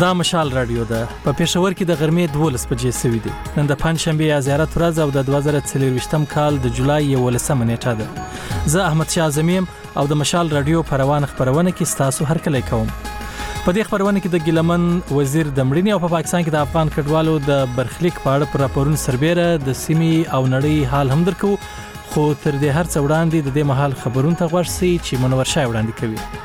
دا مشال رادیو ده په پېښور کې د غرمې 12 بجې سوي دي. نن د پنځشنبه زیارت ورځ او د 2023م کال د جولای 11 نیټه ده. زه احمد شاه اعظمیم او د مشال رادیو په روان خبرونه کې ستاسو هرکلی کوم. په دې خبرونه کې د ګیلمن وزیر د مړینې او په پاکستان کې د افغان کډوالو د برخلیک په اړه پر راپورونو سربېره د سیمې او نړۍ حال هم درکو. خو تر دې هر څه وړاندې د دې مهال خبرونه ته غوږ شئ چې منور شاه وړاندې کوي.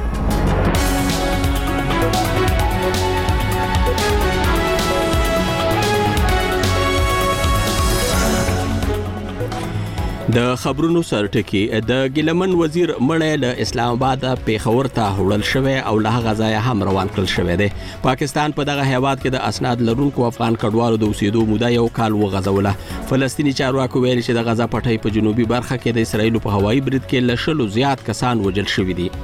د خبرونو سرټکی د ګیلمن وزیر مړی له اسلام آباد پیښور ته وړل شوی او له هغه ځایه هم روان کړل شوی دی. پاکستان په دغه هیواد کې د اسناد لرونکو افغان کډوالو د اوسېدو موده یو کال وغځوله. فلسطیني چارواکو ویلي چې د غزا پټۍ په جنوبي برخه کې د اسرایلو په هوایي برید کې له 100 زیات کسان وژل شوي دي.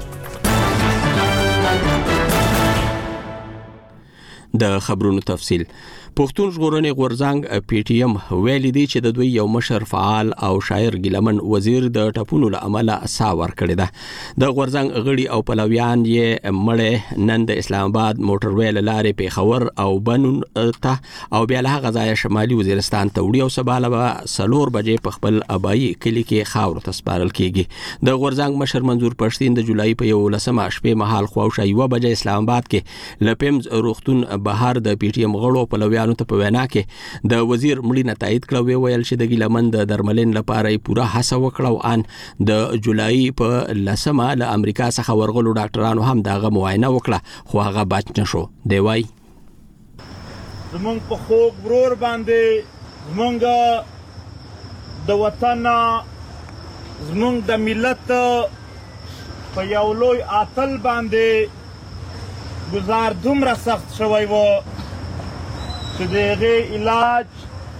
د خبرونو تفصیل. پښتون ژغورنې غورځنګ پی ټی ایم ویلي دی چې د دوی یو مشر فعال او شاعر ګیلمن وزیر د ټپونو له امله سا ورکړې ده. د غورځنګ غړي او پلویان یې مړی نن د اسلام آباد موټروي له لارې پیښور او بنون ته او بیا له هغه ځایه شمالي وزیرستان ته وړي او سبا به 4 بجې په خپل ابایي کلي کې خاورو ته سپارل کیږي. د غورځنګ مشر منظور پښتين د جولای په 11 شپې مهال خواوشا 1 بجې اسلام آباد کې لپیمز روختون بهر د پی ټی ایم غړو پلویان ته په وینا کې د وزیر مړینه تایید کړو. ویل چې د ګیلمن د درملین لپاره پوره هڅه وکړه ان د جولای په 10 له امریکا څخه ورغلو ډاکټرانو هم دغه معاینه وکړه خو هغه بچ نشو. دی وای زمونږ په خوږ ورور باندې زمونږ د وطن زمونږ د ملت په یو لوی اتل باندې گزار دومره سخت شوی و چې د هغې علاج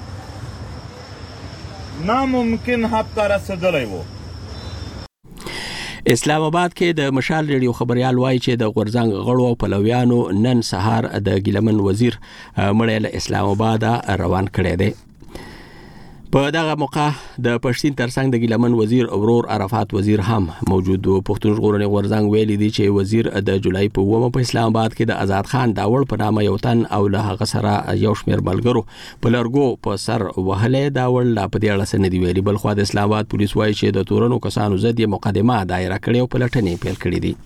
ناممکن حد ته رسېدلی و. اسلام آباد کې د مشال ریډیو خبريال وایي چې د غورځنګ غړو او پلویانو نن سهار د ګیلمن وزیر مړی له اسلام آباد روان کړی دی. په دغه موقع د پښتین ترڅنګ د ګیلمن وزیر ورور عرفات وزیر هم موجود و. پښتون ژغورنې غورځنګ ویلي دی چې وزیر د جولای په 9 په اسلام آباد کې د آزاد خان داوړ په نامه یو تن او له هغه سره یو شمېر ملګرو په لرګو په سر وهلې داوړ لا په دې اړه څه نه دی ویلي. بل خو د اسلام آباد پولیس وایي چې د تورنو کسانو ضد یې مقدمه دایره کړې او پلټنې پیل کړې دي.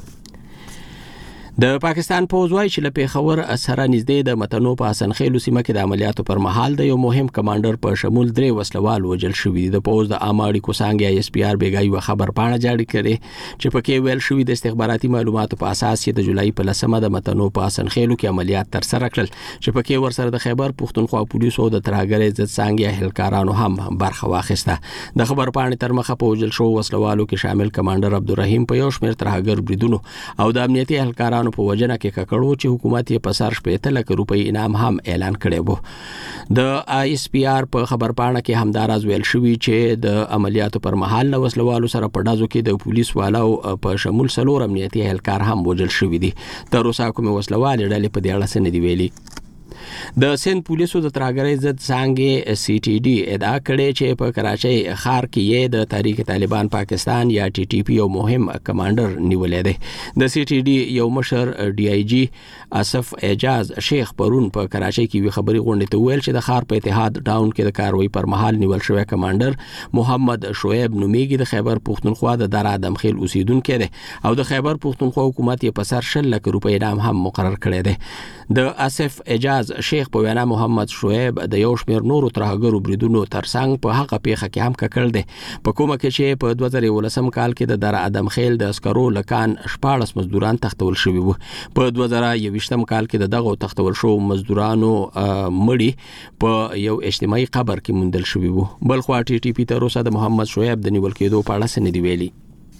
د پاکستان پوځ وایي چې له پیښور سره نږدې د متنو په حسنخیلو سیمه کې د عملیاتو پر مهال د یو مهم کمانډر په شمول 3 وسلوال وژل شوي دي. د پوځ د عامه اړیکو څانګې اس پی آر بیګا یو خبر پاڼه جاری کړې چې پکې ویل شوی د استخباراتي معلوماتو په اساس چې د جولای په 10 د متنو په حسنخیلو کې عملیات تر سره کړل چې پکې ورسره د خیبر پښتونخوا پولیسو او د ترهګرۍ ضد څانګې اهلکارانو هم برخه واخیسته. د خبر پاڼې تر مخه په وژل شو وسلوالو کې شامل کمانډر عبدالرحیم په یو شمېر ترهګر بریدونو او د امنیتي اهلکارانو په وجنه کې کړو چې حکومت یې په سر 15 لک روپۍ انعام هم اعلان کړی وو. د اس پی آر په خبر پاڼه کې همداراز ویل شوی چې د عملیاتو پر مهال له وسلوالو سره په ډازو کې د پولیس والو په شمول 4 امنیتي اهلکار هم وژل شوي دي. تر اوسه کومه وسلوال ډلې په دې اړه څه نه دی ویلي. د سند پولیسو د ترهګرۍ ضد څانګې سی ټي ډي ادعا کړې چې په کراچۍ ښار کې یې د تحریک طالبان پاکستان یا ټي ټي پی یو مهم کمانډر نیولې دی. د سی ټي ډي یو مشر ډي آی جی اسف اعجاز شیخ پرون په کراچۍ کې وی خبري غونډې ته ویل چې د ښار په اتحاد ډاون کې د کاروي پر مهال نیول شوی کمانډر محمد شعیب نومیږي د خیبر پښتونخوا د در ادم خیل اوسیدونکو دی او د خیبر پښتونخوا حکومت یې په سر 100 لک روپۍ انعام هم مقرر کړی دی. د اسف اعجاز شیخ په وینا محمد شعیب د یو شمېر نورو ترهګرو بریدونو ترڅنګ په هغه پیښه کې هم ککړ دی په کومه کې چې په 2019 کال کې د در ادم خیل د عسکرو لکان 14 مزدوران تختول شوي وو. په 2021 کال کې دغه تختول شو مزدورانو مړي په یو اجتماعي قبر کې موندل شوي وو. بل خو ټي ټي پی تر اوسه د محمد شعیب د نیول کېدو په اړه څه نه دی ویلي.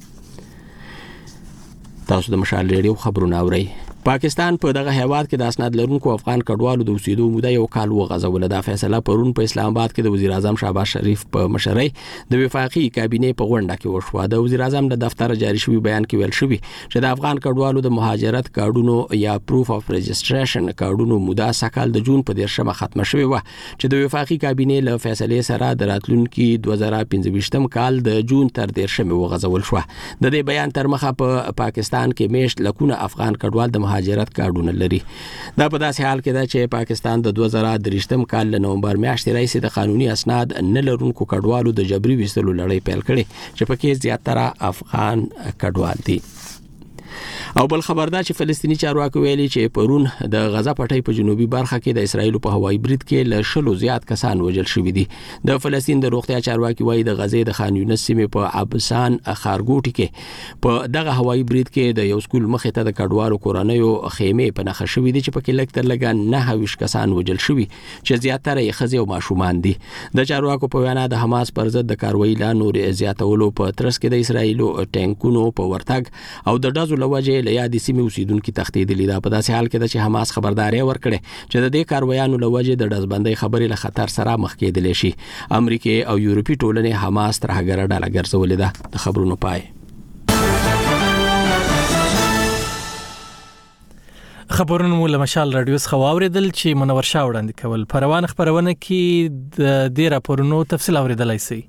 تاسو د مشال ریډیو خبرونه اورئ. پاکستان په دغه هیواد کې د اسناد لرونکو افغان کډوالو د اوسېدو موده یو کال وغځوله. دا فیصله پرون په اسلام آباد کې د وزیر اعظم شهباز شریف په مشرۍ د وفاقي کابینې په غونډه کې وشوه. د وزیر اعظم د دفتر جاری شوی بیان کې ویل شوی چې د افغان کډوالو د مهاجرت کارډونو یا پروف اف رجستریشن کارډونو موده سکهال د جون په 10 ختمه شوی و چې د وفاقي کابینې له فیصلې سره د راتلونکي 2025 کال د جون تر 10 وغځول شو. د دې بیان تر مخه په پاکستان کې میشت لکونه افغان کډوال د مهاجرت کارډونه لري. دا په داسې حال کې ده چې پاکستان د 2023 کال له نومبر میاشتې راهیسې د قانوني اسناد نه لرونکو کډوالو د جبري ویستلو لړۍ پیل کړې چې پکې زیاتره افغان کډوال دي. او بل خبردار چې فلسطینی چارواکي ویلي چې پرون د غزا پټۍ په جنوبي برخه کې د اسرایل په هوایي برید کې له 100 زیات کسان وژل شوي دي. د فلسطین د روغتیا چارواکي وایي د غزې د خان یونس سیمې په عبسان خارګوټي کې په دغه هوایي برید کې د یو سکول مخې ته د کډوالو کورنیو خیمې په نښه شوې دي چې پکې لږ تر لږه 29 کسان وژل شوي چې زیاتره یې ښځې او ماشومان دي. د چارواکو په وینا د حماس پر ضد د کاروایی لا نور زیاتولو په ترڅ کې د اسرایلو ټانکونو په ورتګ او د ډزو لوجه له یادې سیمې اوسیدونکو تښتېدلي. دا په داسې حال کې ده چې حماس خبرداري ورکړې چې د دې کاروایانو لوجه د ډزبندۍ خبرې له خطر سره مخ کېدلی شي. امریکا او یورپي ټولنې حماس تر هغه ډله ګرځولې ده. د خبرونو پای. خبرونه مو له مشال رادیو څخه واوریدل چې منور شاه وړاندې کول. په روان خبرونه کې د دې راپورونو تفصیل اوریدلای شئ.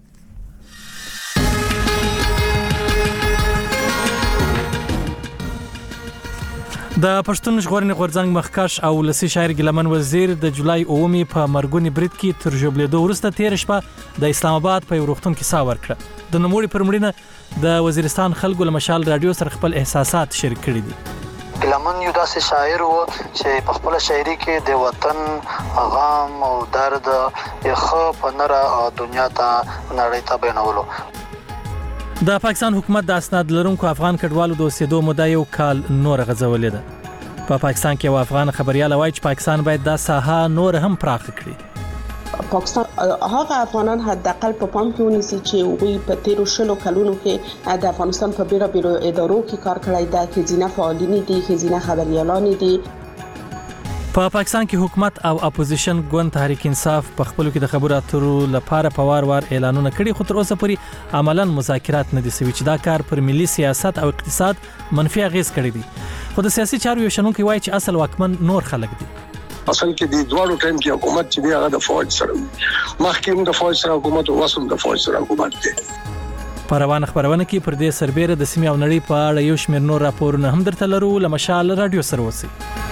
د پښتون ژغورنې غورځنګ مخکښ او ولسي شاعر ګیلمن وزیر د جولای 9 په مرګونی برید کې تر ژوبلېدو وروسته تیر شپه د اسلام آباد په یو روغتون کې ساه ورکړه. د نوموړي پر مړینه د وزیرستان خلکو له مشال رادیو سره خپل احساسات شریک کړي دي. ګیلمن یو داسې شاعر و چې په خپل شاعري کې د وطن غم او درد یې ښه په نره دنیا ته نړۍ ته بیانولو. د پاکستان حکومت د اسناد لرونکو افغان کډوالو د اوسېدو موده یو کال نور غځولې ده. په پاکستان کې یو افغان خبريال وایي چې پاکستان باید دا ساحه نور هم پراخ کړي. پاکستان هغه افغانان حداقل په پام کې ونیسي چې وی په 13 کلونو کې د افغانستان په بیرو ادارو کې کار کړی دا کې ځینې فعالین دي کې ځینې خبريالان دي. په پاکستان کې حکومت او اپوزیشن ګوند تحریک انصاف په خپل کې د خبرو اترو لپاره په وار اعلانونه کړي خو تر اوسه پورې عملاً مذاکرات نه دي شوي چې دا کار پر ملي سیاست او اقتصاد منفي اغیز کړی دي. خو د سیاسي چارو یو شنونکي وایي چې اصل واکمن نور خلک دي. اصل کې د دوړو ټیم کې حکومت چې دی هغه د فوج سره مخکې د فوج سره حکومت او وسم د فوج سره حکومت دی. په روان خبرونه کې پر دې سربېره د سیمې او نړۍ په اړه یو شمېر نور راپورونه هم درته لرو. له مشال رادیو سره اوسئ.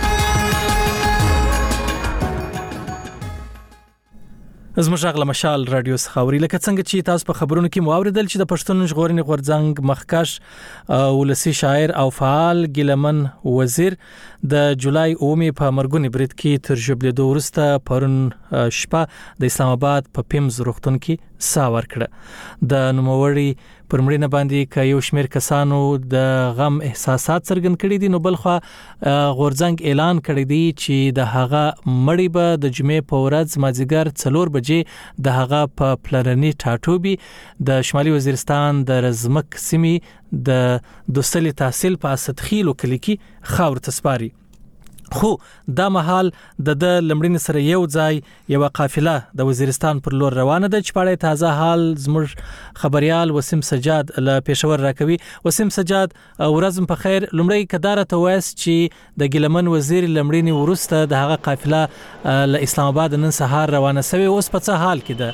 زموږ غږ له مشال رادیو څخه اوري. لکه څنګه چې تاسو په خبرونو کې مو اوریدل چې د پښتون ژغورنې غورځنګ مخکښ ولسي شاعر او فعال ګیلمن وزیر د جولای 9 په مرګونی برید کې تر ژوبلېدو وروسته پرون شپه د اسلام آباد په پیمز روغتون کې ساه ورکړه. د نوموړي پر مړینه باندې که یو شمېر کسانو د غم احساسات څرګند کړي دي، نو بلخوا غورځنګ اعلان کړی دی چې د هغه مړی به د جمعې په ورځ مازدیګر 4 بجې د هغه په پلرني ټاټوبي د شمالي وزیرستان د رزمک سیمې د دوستلي تحصیل په اسدخیلو کلی کې خاور تسپاري. خو دا مهال د لمړین سره یو ځای یو قافله د وزیرستان پر لور روانه ده چې په تازه حال زموږ خبريال وسیم سجاد له پېښور راکوي. وسیم سجاد ورځم په خیر. لمړی کدارته تویس چې د ګیلمن وزیر لمړین ورسته د هغه قافله له اسلام آباد نن سهار روانه شوه. اوس په څه حال کې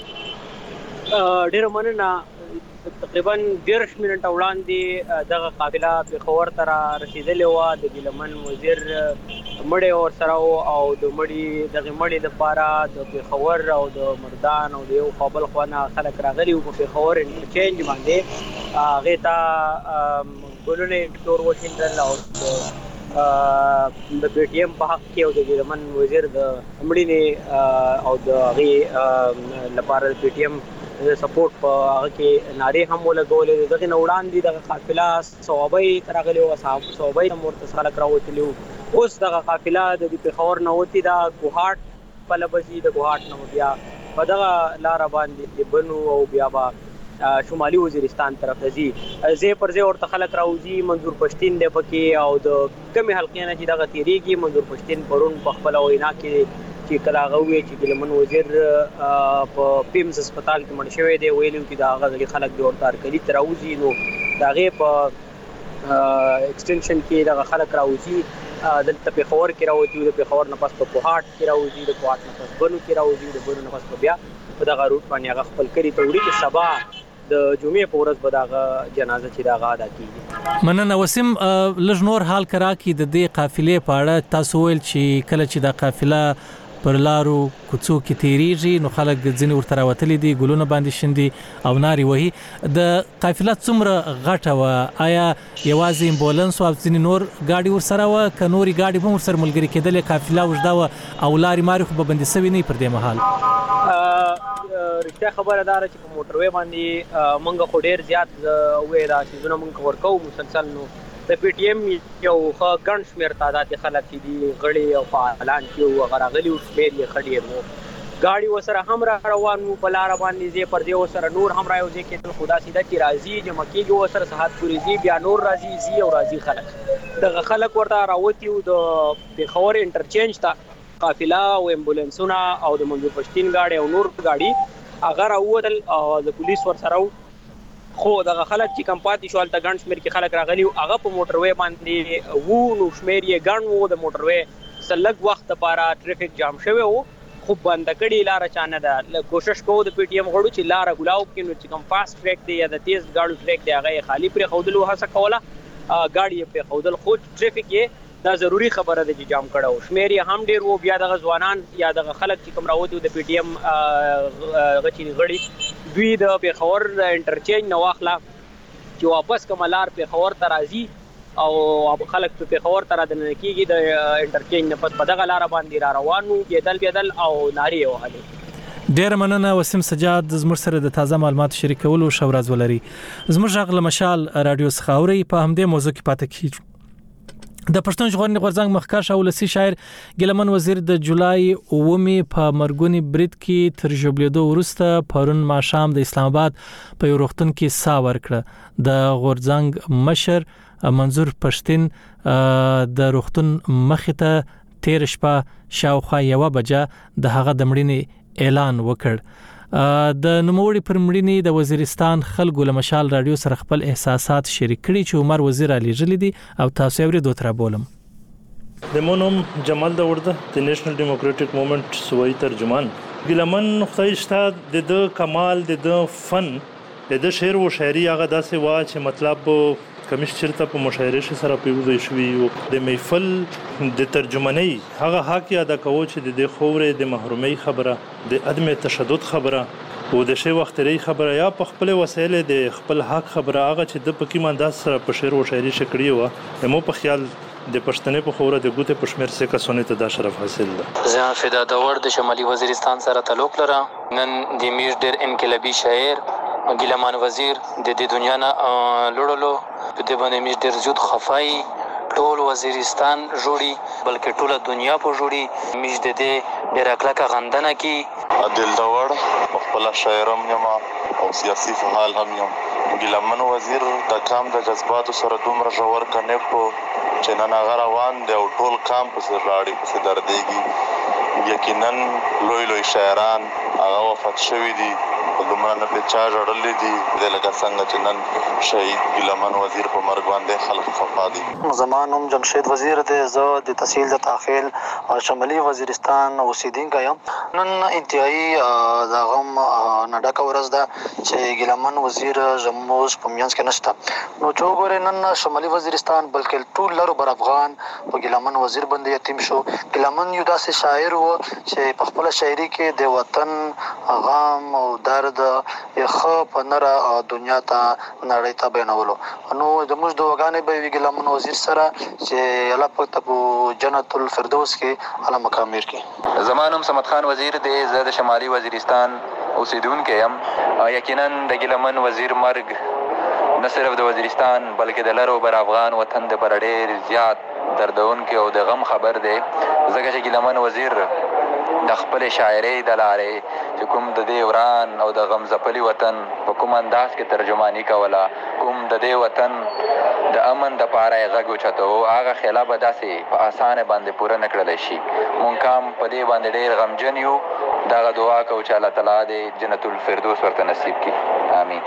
ده؟ ډیر مننه. تقریبا 10 منټه وړاندې دغه قافله پېښور ته رسیدلې و. د ګیلمن وزیر مړی ور سره او د مړی د لپاره د پېښور او د مردان او د یو قابل خوانه خلک راغلي او په پېښور انټرچینج باندې هغه ته ګلونه ټور واشنګټن او د پی ټی ایم په حق کې او د ګیلمن وزیر د مړینې او د هغه لپاره د پی ټی ایم سپورټ په هغه کې ناری هم ولګولې. دغه وړاندې د قافله صوابۍ ترغلي او صوابۍ مرتضی خلک راوتلي. اوس دغه قافله د پېښور نه وتی د ګوهاټ په لبزي د ګوهاټ نه بیا په دغه لار باندې بنو او بیا شمالي وزیرستان طرف ته ځي. زه پر ځای ورته خلک راوځي. منظور پښتين د پکې او د کمی حلقې نه چې دغه تیریږي. منظور پښتين پرون په خپل وینا کې چې کله غوي چې ګیلمن وزیر په پیمز هسپتال کې مړ شوی دی ویلو چې دا غړي خلک د ورتار کلی تراوزی. نو داغه په ایکستنشن کې دا خلک راوځي. دلته پېښور کې راوځي. د پېښور نه پس په ګوهاټ کې راوځي. د ګوهاټ نه پس بنو کې راوځي. د بنو نه پس بیا په دغه روټ باندې هغه خپل کری ته وړي چې سبا د جمعې په ورځ به دغه جنازه چې دغه ادا کیږي. مننه وسیم. لږ نور حال کرا کی د دې قافلې په اړه تاسو ویل چې کله چې د قافله پر لارو کوڅو کې تیریږي نو خلک ځینې ورته راوتلي دي ګلونه باندې شندي او نارې وهي. د قافله څومره غټه وه؟ آیا یوازې امبولانس او ځینې نور ګاډي ورسره وه که نورې ګاډي به هم ورسره ملګري کېدلې؟ قافله اوږده وه او لارې مارې خو به بندې سوي نه پر دې مهال. رښتیا خبره دا چې په موټروي باندې موږ خو ډېر زیات وې دا سیزونه موږ ورکوو مسلسل. نو د پی ټی ایم یو ښه ګڼ شمېر تعداد خلک چې دي غړي او فعالان چې وو هغه راغلي وو، شمېر یې ښه ډېر وو. ګاډي ورسره هم را روان وو په لاره باندې، ځای پر ځای ورسره نور هم رايوځای کېدل. خو داسې ده چې راځي جمع کېږي ورسره ساعت پورې ځي، بیا نور راځي ځي او راځي خلک. دغه خلک ورته راوتي وو د پېښور انټرچینج ته قافله او امبولانسونه او د منظور پښتین ګاډي او نور ګاډي هغه راووتل او د پولیس ورسره وو. خو دغه خلک چې کم پاتې شو هلته ګڼ شمېر کې خلک راغلي وو، هغه په موټروي باندې وو. نو شمېر یې ګڼ وو. د موټروي څه لږ وخت دپاره ټریفک جام شوی وو خو بنده کړې لاره چا نه ده. کوشش کوو د پی ټي ایم غړو چې لاره ګلاو کړي، نو چې کوم فاسټ ټریک دی یا د تیز ګاډو ټریک دی هغه یې خالي پرېښودلو هڅه کوله، ګاډي یې پرېښودل. خو ټریفک یې دا ضروري خبره ده چې جام کړی وو. شمېر یې هم ډېر وو. بیا دغه ځوانان یا دغه خلک چې کوم راوتي وو د پی ټي ایم غړي، دوی د پېښور د انټرچینج نه واخله چې واپس کومه لار پېښور ته راځي او خلک په پېښور ته رادننه کېږي د انټرچینج نه پس په دغه لاره باندې را روان وو، بېدل او نارې یې وهلې. ډېره مننه وسیم سجاد زموږ سره د تازه معلوماتو شریکولو. ښه ورځ ولري. زموږ غږ له مشال راډیو څخه اورئ. په همدې موضوع کې پاتې کیږو. د پښتون ژغورنې غورځنګ مخکښ او ولسي شاعر ګیلمن وزیر د جولای 9 په مرګونی برید کې تر ژوبلېدو وروسته پرون ماښام د اسلام آباد په یو روغتون کې ساه ورکړه. د غورځنګ مشر منظور پښتین د روغتون مخې ته تیر شپه شاوخوا 1 بجه د هغه د مړینې اعلان وکړ. د نوموړي پر مړینې د وزیرستان خلکو له مشال راډیو سره خپل احساسات شریک کړي چې عمر وزیر علي جلی دي او تاسو یې ورته تر بولم. د مونم جمال داورده د نېشنل ډیموکراټک موومېنټ سوي ترجمان ګیلمن خدایشته د کمال د فن د شعر او شاعري هغه داسې وا چې مطلب کمیش چرته په مشاعره سره پیوځي شوی او د محفل د ترجمانی هغه حق ادا کوي چې د خورې د محرومي خبره د عدم تشدد خبره او د شی وخت لري خبره یا په خپل وسایل د خپل حق خبره هغه چې د پکې مانداز سره په شعر او شاعري شکړی و مو په خیال د پښتنې په خوره د ګوته پښمیر سه کسونه ته دا شرف حاصل ده. زه فدا دور د شمالي وزیرستان سره تعلق لرم. نن د میر ډېر انقلابي شاعر ګیلمان وزیر د دې دنیا نه لړلو په دې باندې میر ډېر زیات خفای ټول وزیرستان جوړي بلکې ټول دنیا په جوړي میر د دې ډېر اکلکه غندنه کی عادل دور خپل شاعرم یم او سیاسي فعال هم یم. ګیلمان وزیر د کام د جذباتو سره دومره ژور کنیکټ چې نن هغه روان دی او ټول کام په سر راړي په سر دردېږي. یقینا لوی شاعران هغه وفات شوي دي په دومره نه په چا جوړلې دي د لکه څنګه چې نن شهید ګیلمن وزیر په مرګ باندې خلک خفا دي. زمانوم جمشید وزیر دی. زه د تحصیل د تاخیل شمالي وزیرستان اوسیدونکی یم. نن انتهایی د غم نډکه ورځ ده چې ګیلمن وزیر زموږ په منځ کې نشته. نو چې وګورئ نن شمالي وزیرستان بلکې ټول لر بر افغان په ګیلمن وزیر باندې یتیم شو. ګیلمن یو داسې شاعر و چې په خپل شاعري کې د وطن غم او درد یې په نره دنیا ته نړۍ ته بیانولو. نو زموږ دعاګانې به وي ګیلمن وزیر سره چې الله پاک ته په جنت الفردوس کې اعلی مقام ورکړي. زما نوم صمد خان وزیر دی. زه د شمالي وزیرستان اوسیدونکی یم. یقینا د ګیلمن وزیر مرګ نه صرف د وزیرستان بلکې د لر او بر افغان وطن د پر ډېر زیات دردونکي او د غم خبر دی، ځکه چې ګیلمن وزیر د خپل شاعرۍ د لارې چې کوم د دې وران او د غم ځپلي وطن په کوم انداز کې ترجمانی کوله، کوم د دې وطن د امن د پاره یې غږ اوچته و، هغه خیاله به داسې په اسانه باندې پوره نه کړلی شي. مونږ هم په دې باندې ډېر غمجن یو. دغه دعا کوو چې الله تعالی دې جنت الفردوس ورته نصیب کړي. آمین.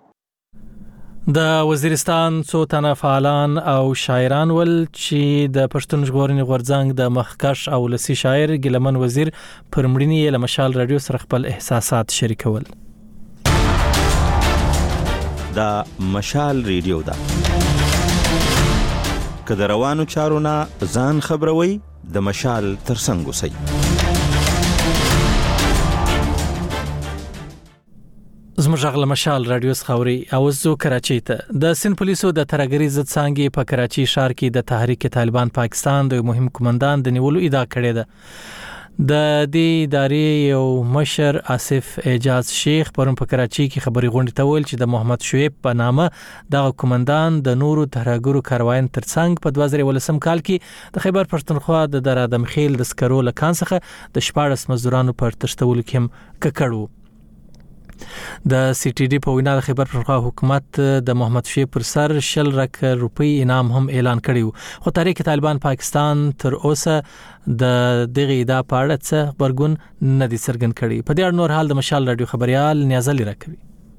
د وزیرستان څو تنه فعالان او شاعران ول چې د پښتون ژغورنې غورځنګ د مخکښ او ولسي شاعر ګیلمن وزیر پر مړینې له مشال راډیو سره خپل احساسات شریکول. دا مشال ریډیو ده. که د روانو چارو نه ځان خبروي د مشال ترڅنګ اوسئ. زموږ غږ مشال رادیو خاوري او زو کراچۍ ته د سند پولیسو د ترګری ضد څنګه په کراچۍ ښار کې د تحریک طالبان پاکستان د مهم کمانډان د نیولو ادعا کړې ده. د دې ادارې یو مشر آصف اعجاز شیخ پرون په کراچۍ کې خبري غونډه ته ویل چې د محمد شعیب په نامه د کمانډان د نورو ترګرو کاروان ترڅنګ په 2018 کال کې د خیبر پښتونخوا د درادم خیل د سکرو لکان څخه د 14 مزدورانو پر تشتول کې هم ککړو. د سی ټي ډي په وینا د خیبر پښتونخوا حکومت د محمد شعیب پر سر 10 لک روپۍ انعام هم اعلان کړیو، خو تحریک طالبان پاکستان تر اوسه د دغه ادعا په اړه څه خبرګون نه دي څرګند کړي. په دې اړه نور حال د مشال رادیو خبريال نیازلی راکوي.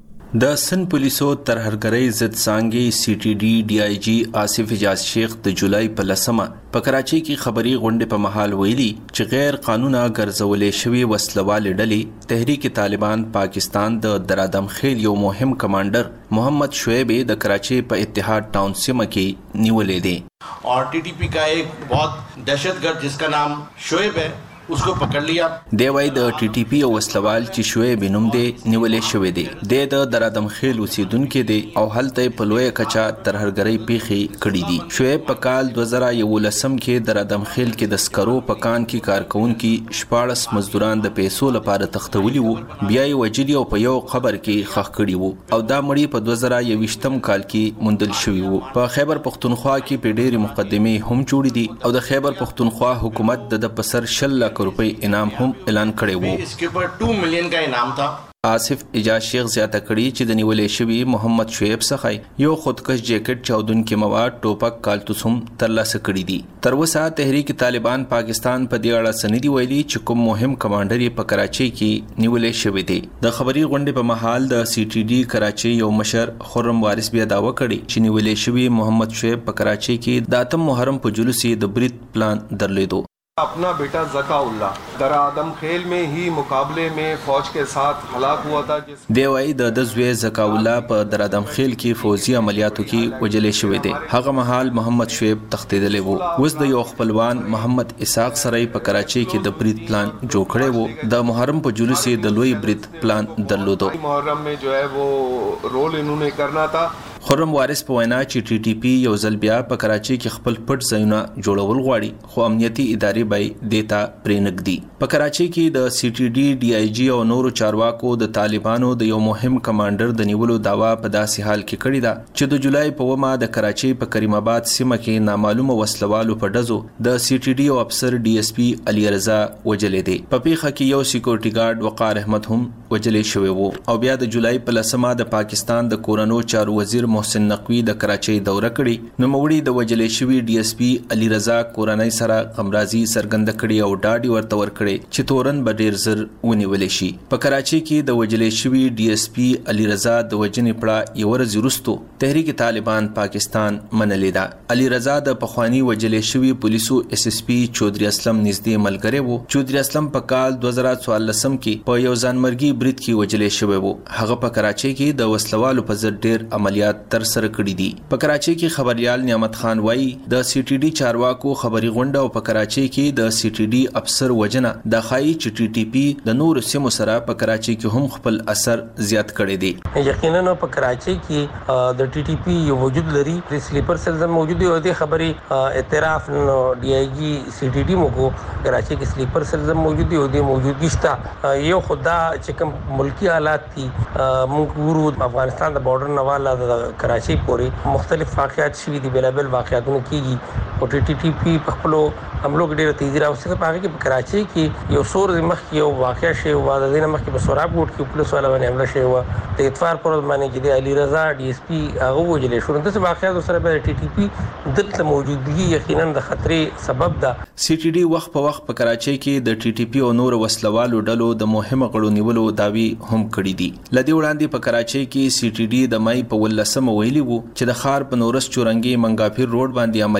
د سند پولیسو ترهرګرۍ ضد څانګې سی ټي ډي ډي آی جی آصف اعجاز شیخ د جولای په 10 په کراچۍ کې خبري غونډه په محل ویلي چې غیر قانونا ګرځولې شوی وسلوال ډلې تحریک طالبان پاکستان د درادم خیل یو مهم کمانډر محمد شعیب د کراچۍ په اتحاد ټاون سیمه کې نیولې دي. और टीटीपी का एक बहुत दहशतगर्द जिसका नाम शोएब है उसको पकड़ लिया. دی وای د ټي ټي پی او وسلوال چې شعیب نوم دی نیولې شوې دی. د درادم خیل اوسیدونکو دی او هلته په لوی کچا ترهرګرۍ پیخي کړې دي. شعیب په کال 2011 کې درادم خیل کې د سکرو پکان کې کارکونکو 14 مزدوران د پیسو لپاره تختولي وو، بیا یې وجلی او په یو قبر کې خښ کړی وو او دا مړی په 2021 کال کې موندل شوی وو. په خیبر پښتونخوا کې په ډېری مقدمه هم جوړې دي او د خیبر پښتونخوا حکومت د پسر 10 لک روپۍ انعام هم اعلان کړی وو. इसके ऊपर 2 मिलियन का इनाम था. آصف اعجاز شیخ زیاته کړي چې د نیولې شوی محمد شعیب څخه یو خودکش جیکټ چاودونکو مواد ټوپک کالتوس هم ترلاسه کړي دي. تر اوسه تحریک طالبان پاکستان په دې اړه سندې ویلي چې کوم مهم کمانډر په کراچۍ کې نیولې شوی دی. د خبري غونډې په محل د سی ټي ډي کراچۍ یو مشر خرم وارث بیا داوا کړی چې نیولې شوی محمد شعیب په کراچۍ کې د 8 محرم په جلوس د برید پلان درلودو. अपना बेटा ज़काउल्लाह दरादम खेल में ही मुकाबले में फौज के साथ हलाक हुआ था. دیوای د زوی ज़काउल्लाह په درادم خیل کې فوزي عملیاتو کې وجلې شوې دي. هغه مهال محمد شعیب تختیدلی وو. اوس د یو خپلوان محمد اسحاق سره په کراچۍ کې د برید پلان جوړ کړی وو. د محرم په جلوس د لوی برید پلان درلودو. محرم में जो है वो रोल इन्होंने करना था. خرم وارث په وینا چې ټي ټي پی یو ځل بیا په کراچۍ کې خپل پټ ځایونه جوړول غواړي، خو امنیتي ادارې به دیتا پرېنګدي. په کراچۍ کې د سی ټي ډي ډي آی جی او نورو چارواکو د طالبانو د یو مهم کمانډر د نیولو داوا په داسې حال کې کړې ده چې د جولای په ومه د کراچۍ په کریم آباد سیمه کې نامعلومه وسلوالو په ډزو د سی ټي ډي او افسر ډي اس پی علي رضا وجلې دي. په پیښه کې یو سکیورټي ګارد وقار احمد هم وجلې شوی وو. او بیا د جولای په 10 د پاکستان د کورونو چارو وزیر محسن نقوی د کراچۍ دوره کړې. نو موړي د وجلې شوی ډي اس پی علي رضا کورنۍ سره غمرازي سرګند کړي او ډاډي ورته ور کړي چې تورن به ډیر زر ونیول شي. په کراچۍ کې د وجلې شوی ډي اس پی علي رضا د وجنې پړه یو ورځ وروسته تحریک طالبان پاکستان منلې ده. علي رضا د پخوانی وجلې شوی پولیسو اس اس پی چودري اسلم نږدې ملګری وو. چودري اسلم په کال 2014 کې په یو ځانمرګي برید کې وجلې شوی وو. هغه په کراچۍ کې د وسلوالو په ضد ډیر عملیات تر سره کړی دي. په کراچۍ کې خبريال نعمت خان وایي د سی ټي ډي چارواکو خبري غونډه او په کراچۍ کې د سی ټي ډي افسر وجنه د خای چې ټي ټي پی د نور سیمو سره په کراچۍ کې هم خپل اثر زیات کړی دی. یقینا په کراچۍ کې د ټي ټي پی یو وجود لري، سلیپر سیلز موجود دی او د خبري اعتراف نو ډي آی جی سی ټي ډي موږ کراچۍ کې سلیپر سیلز موجود دی او د موجودګي شته. یو خدا چې کوم ملکی حالات دي موږ ورو افغانستان د بارډر نواله د کراچۍ پورې مختلف واقعات شوي دي، بلابل واقعاتونه کیږي او ټي ټي پی په خپل حملو کې ډېر تیزی راوستي. په هغه کې په کراچۍ کې یو سور مخ یو واقع شی و د دینه مخ کې په سوراب ګوټ کې پولیس والا باندې حمله شوی و. د اتفاق پر باندې چې د علي رضا ډي اس پی هغه وجلې شو. دغه واقعات سره په ټي ټي پی دلته موجودګي یقینا د خطرې سبب ده. سی ټي ډي وخت په وخت په کراچۍ کې د ټي ټي پی او نور وسلوالو ډلو د مهمه غړو نیولو داوی هم کړې دي. لدی وړاندې په کراچۍ کې سی ټي ډي د مای په 18 ویلي وو چې د خار په نورس چورنګي منګافیر روډ باندې عملیاتو کې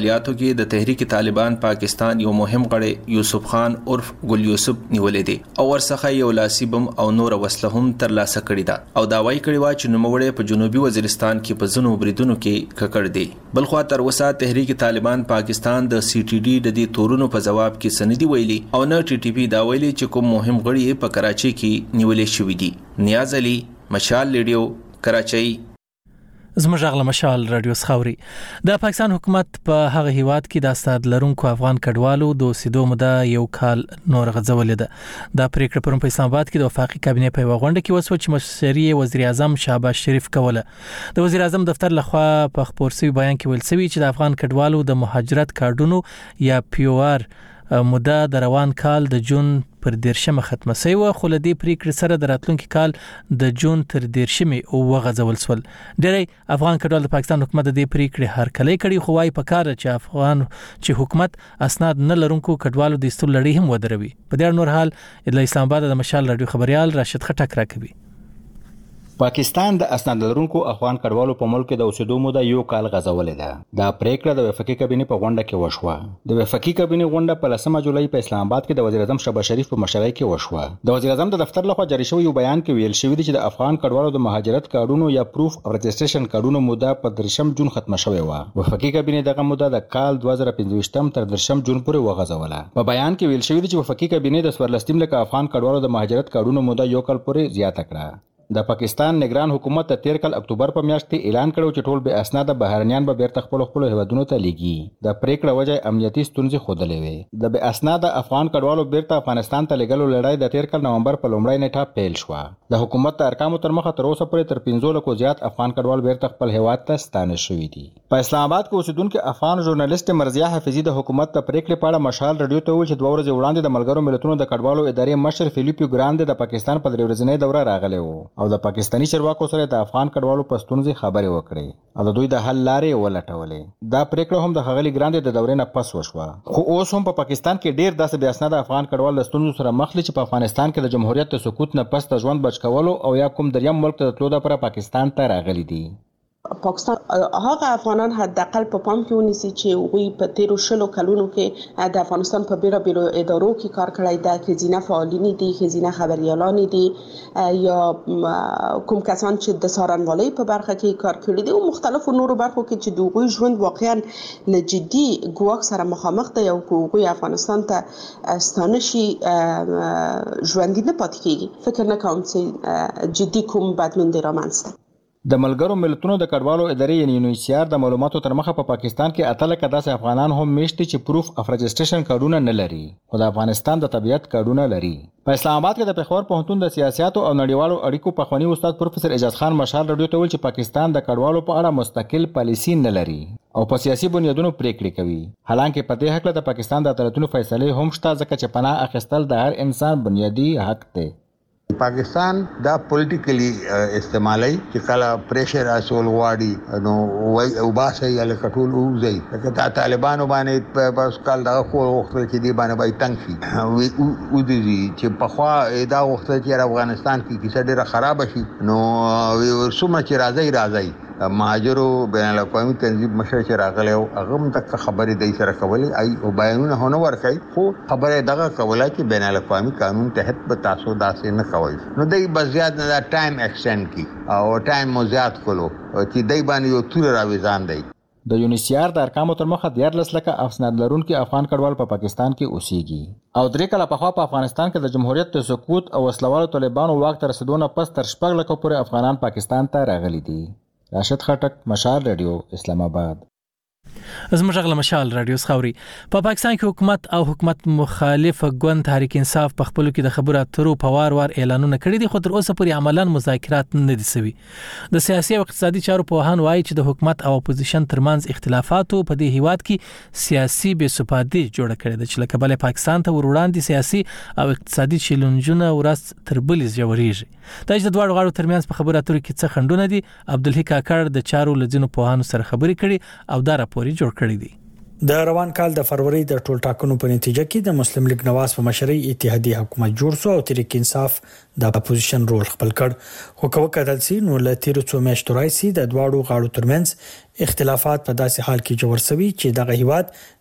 کې د تحریک طالبان پاکستان یو مهم غړی یوسف خان عرف ګل یوسف نیولې دي او ورڅخه یو لاسي بم او نور وسله هم ترلاسه کړې ده او دا وايي کړي وا چې نوموړی په جنوبي وزیرستان کې په ځینو بریدونو کې ککړ دي. بلخوا تر اوسه تحریک طالبان پاکستان د سی ټي ډي د دې تورونو په جواب کې سندي ویلي او نه ټي ټي پی دا ویلي چې کوم مهم غړي په کراچي کې نیولې شوې دي. نیاز علي، مشال ریډیو، کراچۍ. زموږ غږ مشال رادیو خاوري. د پاکستان حکومت په هغه هیواد کې د استاد لرونکو افغان کډوالو د اوسېدو موده یو کال نور غځولې ده. دا پریکړه پرون په اسلام آباد کې د وفاقي کابینې په غونډه کې وسو چې مشري وزیر اعظم شهباز شریف کوله. د وزیر اعظم دفتر لخوا په خبر سوي بیان کې ویل شوی چې د افغان کډوالو د مهاجرت کارډونو یا پیوار موده د روان کال د جون پر 13 ختمه شوی و، خو له دې پریکړې سره د راتلونکي کال د جون تر 13 وغځول شول. ډېری افغان کډوال د پاکستان حکومت د دې پریکړې هرکلی کړي، خو وايي په کار چې حکومت اسناد نه لرونکو کډوالو د استول لړۍ هم ودروي. په دې نور حال د اسلام آباد د مشال رادیو خبريال راشد خټک راکوي. پاکستان د اسناد لرونکو افغان کډوالو په ملک د اوسېدو موده یو کال غځولې ده. دا پریکړه د وفاقي کابینې په غونډه کې وشوه. د وفاقي کابینې غونډه په 10 جولای په اسلام آباد کې د وزیر اعظم شهباز شریف په مشرۍ کې وشوه. د وزیر اعظم د دفتر لخوا جاری شوی یو بیان کې ویل شوی دی چې د افغان کډوالو د مهاجرت کارډونو یا پروف اف رجسټریشن کارډونو موده په 13 جون ختمه شوې و. وفاقي کابینې دغه موده د کال 2015 تر 13 جون پورې وغځوله. په بیان کې ویل شوی دی چې وفاقي کابینې د 14 لک افغان کډوالو د مهاجرت کارډونو موده یو کال پورې زیاته کړه. د پاکستان نگران حکومت د 13 کال اکتوبر په میاشت کې اعلان کړو چې ټول به اسناد بهرنیان به بیرته خپل هیوادونو ته لیږي. د پریکړه وجه امنیتي ستونزې خودلې وې. د به اسناد افغان کډوالو بیرته افغانستان ته لګلو لړۍ د 13 کال نومبر په لومړۍ نیټه پیل شو. د حکومت د ارقامو تر مخه تر اوسه پورې تر 15 لکو زیات افغان کډوال بیرته خپل هیواد ته ستانه شوي دي. په اسلام آباد کې اوسیدونکو افغان ژورنالیست مرضیه حفیظي د حکومت د پریکړې په اړه مشال رادیو ته ویل چې 2 ورځې وړاندې د ملګرو ملتونو د کډوالو ادارې مشر فیلیپو ګراند د پاکستان په 3 ورځنۍ دوره راغلی وو او د پاکستاني چارواکو سره د افغان کډوالو په ستونزې خبرې وکړې او د دوی د حل لارې ولټولې. دا پریکړه هم د ښاغلي ګراند د دورې نه پس وشوه. خو اوس هم په پاکستان کې ډیر داسې بې اسناده افغان کډوال د ستونزو سره مخ دي چې په افغانستان کې د جمهوریت د سقوط نه پس د ژوند بچ کولو او یا کوم دریم ملک ته تلو لپاره پاکستان ته راغلي دي. پاکستان هغه افغانان حداقل په پام کې ونیسي چې وی په 13 کلونو کې د افغانستان په بیلابیلو ادارو کې کار کړی دی، چې ځینې فعالین دي، چې ځینې خبريالان دي یا کوم کسان چې د څارنوالۍ په برخه کې کار کړی دي او مختلفو نورو برخو کې چې دوی ژوند واقعا له جدي ګواښ سره مخامخ دي او کوی افغانستان ته ستانه شي ژوندۍ نه پاتې کیږي. فکر نه کوم چې جدي کوم بدلون دی رامنځته. د ملګرو ملتونو د کډوالو ادارې یعنی یونیسیار د معلوماتو تر مخه په پاکستان کې 8 لک داسې افغانان هم میشتي چې پروف اف رجسټریشن کارډونه نه لري خو د افغانستان د طبيعت کارډونه لري. په اسلام آباد کې د پېښور پوهنتون د سیاست او نړیوالو اړیکو پخوانی استاد پروفیسور اعجاز خان مشال رادیو ته ویل چې پاکستان د کډوالو په اړه مستقل پالیسی نه لري او په سیاسي بنیادونو پریکړې کوي. حالانکه په دې حق له پاکستان د عدالتونو فیصله هم شته ځکه چې پناه اخیستل د هر انسان بنیادی حق دی. پاکستان دا پولیټیکلی استعمالي چې کله پریشر اصول غواړي نو وای او باسي ال کټول اوځي لکه دا طالبانو باندې بس کال دا خو وخت چې دی باندې بای تنګ شي او دي چې په خوا دا وخت چې افغانستان کې کیسه ډیره خراب شي نو ورسومه چې راځي مهاجرو بین الاقوامي تنظیم مشر چې راغلی او هغه هم تک خبرې دی سره کولې ای او بیانونه هونه ورکړي خو خبره دغه کوله چې بین الاقوامي قانون تحت به تاسو داسې نه کوئ نو دی بزیات نه ټایم ایکسټند کی او ټایم مو زیات کولو چې دی باندې یو تور راوځان دی. د یونیسیار د ارقامو تر مخه 14 لک اسناد لرونکي افغان کډوال په پاکستان کې اوسېږي او 3 کاله پخوا په افغانستان کې د جمهوریت د سقوط او وسلوالو طالبانو واک تر رسیدونه پس تر 4 لک پورې افغانان پاکستان ته راغلي دي. راشد خټک، مشال رادیو، اسلام آباد. زموږ غږ مشال رادیو خاوري. په پاکستان کې حکومت او حکومت مخالف ګوند تحریک انصاف په خپل کې د خبرو اترو په وار اعلانونه کړي دي خو تر اوسه پورې عملاً مذاکرات نه دي شوي. د سیاسي او اقتصادي چارو پوهان وایي چې د حکومت او اپوزیشن ترمنځ اختلافاتو په دې هیواد کې سیاسي بې ثباتي جوړه کړې ده چې لکه بل پاکستان ته وړاندې سیاسي او اقتصادي چیلنجونه ورځ تر بلې ژورېږي. دا چې د دواړو غاړو ترمنځ په خبرو اترو کې څه خندونه دي عبدالحی کاکړ د چارو لزینو پوهانو سره خبرې کړي او دا راپور جوړ کړی دی. د روان کال د فروری د ټول ټاکنو په نتیجه کې د مسلم لیگ نواز په مشرۍ اتحادیه حکومت جوړ شو او تحریک انصاف د اپوزیشن رول خپل کړ خو کوم کدل سي نو له تیر څو میاشتو راځي د دواړو غاړو ترمنځ اختلافات په داسې حال کې جوړ شوي چې دغه هیواد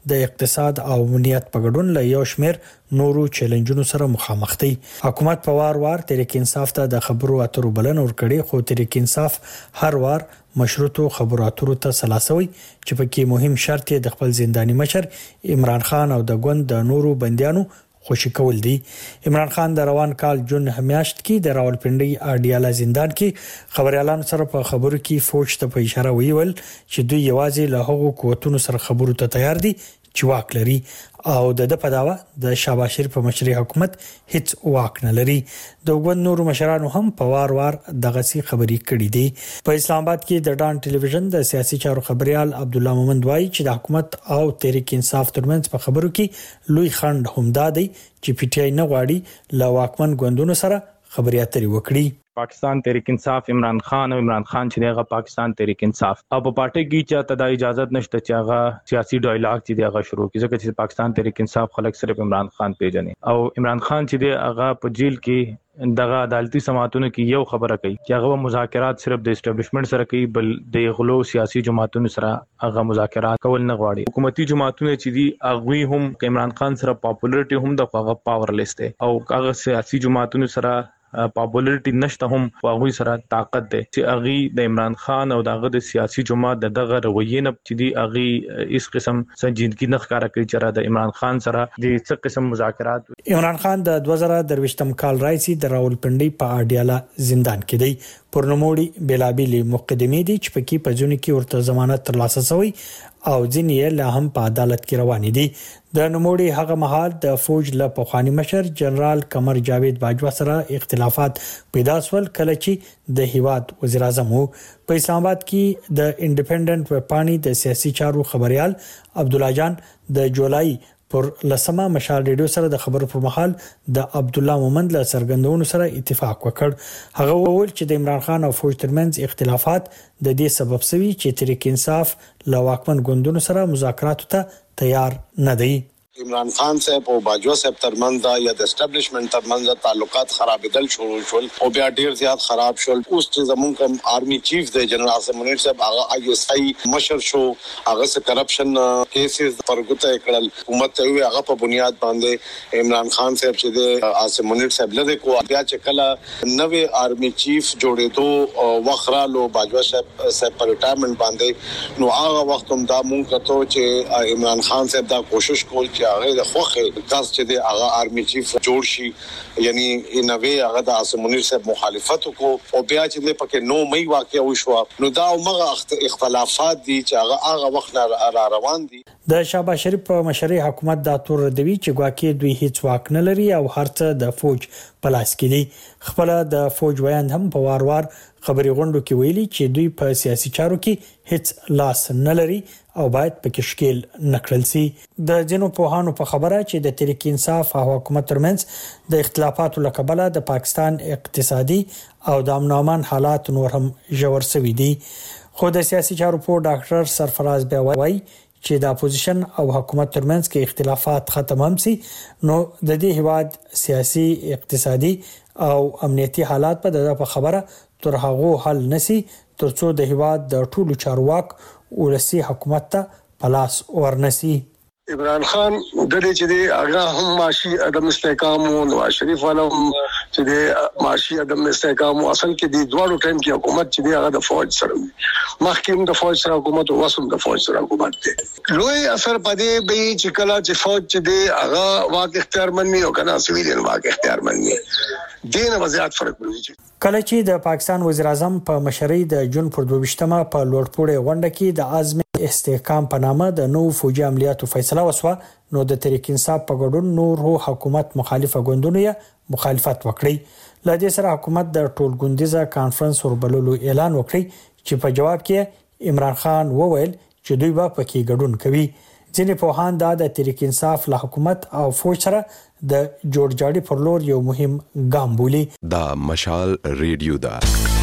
د اقتصاد او امنیت په ګډون له یو شمېر نورو چیلنجونو سره مخامخ دي. حکومت په وار تحریک انصاف ته د خبرو اترو بلنه ورکړي، خو تحریک انصاف هر وار مشروطو خبرو اترو ته سلاسوي چې پکې مهم شرط یې د خپل زنداني مشر عمران خان او د ګوند د نورو بندیانو خوشی کول دي. عمران خان د روان کال جون میاشت کې د راولپنډي اډیاله زندان کې خبريالانو سره په خبرو کې فوج ته په اشاره ویل چې دوی یوازې له هغو قوتونو سره خبرو ته تیار دي چې واک لري او د په داوا د شهباز شریف په مشرۍ حکومت هیڅ واک نه لري. د وګوند نورو مشرانو هم په وار دغه سي خبري کړې دي. په اسلام آباد کې د ډان ټلویزیون د سیاسي چارو خبريال عبد الله مومند وایي چې د حکومت او تحریک انصاف ترمنځ په خبرو کې لوی خند همدا دی چې پی ټی آی نه غواړي له واکمن ګوندونو سره خبري اترې وکړي. پاکستان تحریک انصاف عمران خان او عمران خان چې دغه پاکستان تحریک انصاف او په پارټي کې چې ته د اجازه نشته چې هغه سیاسي ډایلاګ چې دغه شروع کیږي چې پاکستان تحریک انصاف خلک صرف عمران خان پیژني او عمران خان چې هغه په جیل کې دغه عدالتي سماعتونو کې یو خبره کوي چې هغه مذاکرات صرف د اسټابلیشمنت سره کوي، بل د غلو سیاسي جماعتونو سره هغه مذاکرات کول نه غواړي. حکومتي جماعتونو چې دي هغه هم عمران خان سره پاپولرټي هم د هغه پاورلیس دي او هغه سیاسي جماعتونو سره پاپولرټي نشته هم واغوي سره طاقت ده چې اغي د عمران خان او دغه د سیاسي جماعت دغه رویه نه چې دی اغي اس قسم سنجیدګي نه ښکارا کوي چې د عمران خان سره د څه قسم مذاکرات. عمران خان د 2023م کال راځي د راولپنډي په اډیاله زندان کې دی. پرنموړي بلابلی مقدمې دي چې پکې په ځونی کې ورته ضمانت ترلاسه شوی او ځینې لا هم په عدالت کې روان دي. د نوموړي هغه مهال د فوج له پخوانی مشر جنرال قمر جاوید باجوا سره اختلافات پیدا شول کله چې د هیواد وزیر اعظم په اسلام آباد کې د انډیپندنت وپانی د سیاسي چارو خبريال عبد الله جان د جولای پر لسمه مشال ریډیو سره د خبرو پر مهال د عبد الله مومند له سرګندونو سره اتفاق وکړ. هغه وویل چې د عمران خان او فوج ترمنځ اختلافات د دې سبب شوي چې تحریک انصاف له واکمن ګوندونو سره مذاکرات ته تیار نه دی. عمران خان صاحب او باجوا صاحب ترمنځ یا د اسټابلیشمنت ترمنځ تعلقات خرابېدل شروع شول او بیا ډیر زیات خراب شول. اوس چې زمونږ کوم آرمي چیف د جنرال عاصم منیر صاحب هغه آی اس آی مشر شو، هغه سره کرپشن کیسز پرګوته کړل. حکومت ته هغه په بنیاد باندې عمران خان صاحب چې د عاصم منیر صاحب لده کو بیا چې کله نوې آرمي چیف جوړېدو وخرالو باجوا صاحب پر ریټایرمنټ باندې نو هغه وخت هم دا مونږ کتو چې عمران خان صاحب دا کوشش کول چې هغه د خوخه کاس چې د هغه آرمي چیف جوړ شي، یعنی انوي هغه د عاصم منیر صاحب مخالفت کو او بیا چې د پکې 9 مئی واقع وشو نو دا موږ اختلافات دي چې هغه وخت را روان دي. د شهباز شریف په مشرۍ حکومت دا تور ردوي چې ګواکې دوی هیڅ واک نه لري او هرڅه د فوج په لاس کې دي. خپل د فوج ویاند هم په وار خبري غونډو کې ویلي چې دوی په سیاسي چارو کې هیڅ لاس نه لري او باید په کې شکیل نکړل سي. د جنو پوهانو په خبره چې د تحریک انصاف او حکومت ترمنځ د اختلافاتو لکبله د پاکستان اقتصادي او د امن امان حالات نور هم ژور شوي دي. خو د سیاسي چارو په ډاکټر سرفراز بیاوي چې د اپوزیشن او حکومت ترمنځ کې اختلافات ختم هم سي نو د دې هواد سیاسي اقتصادي او امنیتي حالات په خبره تر هغه حل نسی ترڅو د هواد د ټولو چارواک ولسی حکومت ته پلاس ورنسی. عمران خان د دې چې د هغه هم معاشي عدم استحکام او نواز شریف والا چې د معاشي عدم استحکام اصل کې د دوه ټیم کې حکومت چې د هغه د فوج سره مخکې د فوج سره حکومت او وسوم د فوج سره حکومت دی. لوی اثر پدې به چې کله چې فوج چې د هغه واک اختیار منني او کنه سویلین واک اختیار منني دینه وضعیت فرق پروي. کله چې د پاکستان وزیر اعظم په مشرۍ د جون پر 22مه په لوړپوړې غونډه کې د عزم استحکام په نامه د نو فوجي عملیاتو فیصله وسوه نو د تحریک انصاف په ګډون نور حکومت مخالفه ګوندونو یې مخالفت وکړي. لدې سره حکومت د ټولګوندیزه کانفرنس وربلولو اعلان وکړي چې په جواب کې عمران خان وویل چې دوی به پکې ګډون کوي. ځینې پوهان د تحریک انصاف له حکومت او فوج سره د جوړجاړي پر لور یو مهم ګام بولي. دا مشال ریډیو دا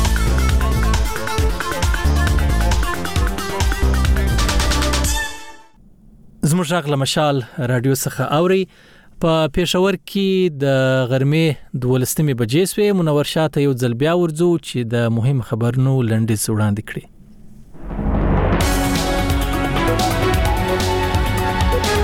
زموږ غږ مشال رادیو څخه اوري. په پېښور کې د غرمې 12 بجې سوې منور شاته یو ځل بیا ورځو چې د مهم خبرونو لنډیز وړاندې کړي.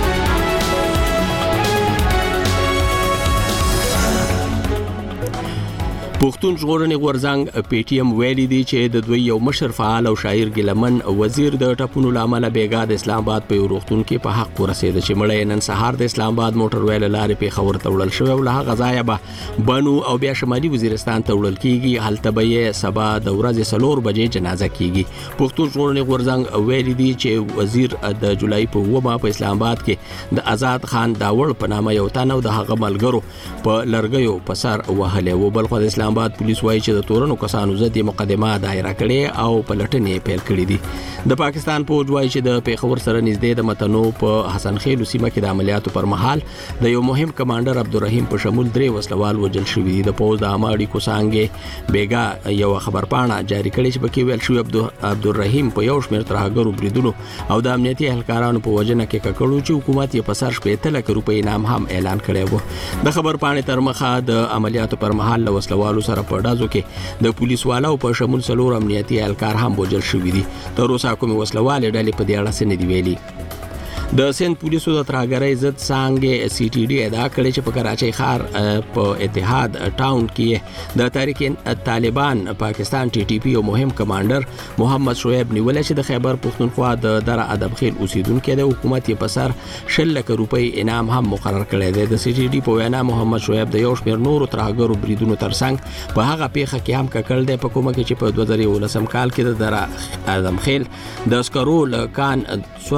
پښتون ژغورنې غورځنګ پی ټی ایم ویلي دی چې د دوی یو مشر فعال او شاعر ګیلمن وزیر د ټاپونو لامل بیګا د اسلام آباد په روغتون کې په حق ورسېد چې مړی نن سهار د اسلام آباد موټر ویل لارې په خبر تړل شوی او له غزایا به بنو او بیا شمالي وزیرستان ته وړل کیږي هلته به سبا د ورځې 4 بجې جنازه کیږي پښتون ژغورنې غورځنګ ویلي دی چې وزیر د جولای په 9 په اسلام آباد کې د آزاد خان داوړ په نامه یو تنو د هغه ملګرو په لرګیو په سر وهلې و بل خو د اسلام آباد پولیس وایي چې د تورنو کسانو ضد مقدمه دایره کړې او پلټنې پیل کړې دي د پاکستان فوج وایي چې د پیښور سره نږدې د متنو په حسن خیل سیمه کې د عملیاتو پر مهال د یو مهم کمانډر عبدالرحیم په شمول 3 وسلوال وژل شوي دي د پوز د اماړي کوسانګې بیګا یو خبرپاڼه جاری کړې چې پکې ویل شوی عبدالرحیم په یو شمېر ترهګرو بریدونو او د امنیتي اهلکارانو په وجنه کې ککړو چې حکومت یې په سر 15 لک روپۍ انعام هم اعلان کړی و د خبرپاڼې تر مخه د عملیاتو پر مهال له وسلوالو سره په ډازو کې د پولیس والو په شمول 4 امنیتي اهلکار هم وژل شوي دي تر اوسه کوم وسلوال ډلې په دې اړه څه نه دی ویلي د سند پولیسو د ترهګرۍ ضد څانګې سی ټي ډي ادا کړې چې په کراچۍ ښار په اتحاد ټاون کې د تحریک طالبان پاکستان ټي ټي پی او مهم کمانډر محمد شعیب نیولای چې د خیبر پښتونخوا د در ادب خیل اوسیدونکو د حکومت په سر 10 لک روپۍ انعام هم مقرر کړی دی د سی ټي ډي په وینا محمد شعیب د یو شمېر نورو ترهګرو بریدونو ترڅنګ په هغه پیښه کې هم ککړ دی په کومه کې چې په 2019 کال کې د در ادب خیل د اسکرو لکان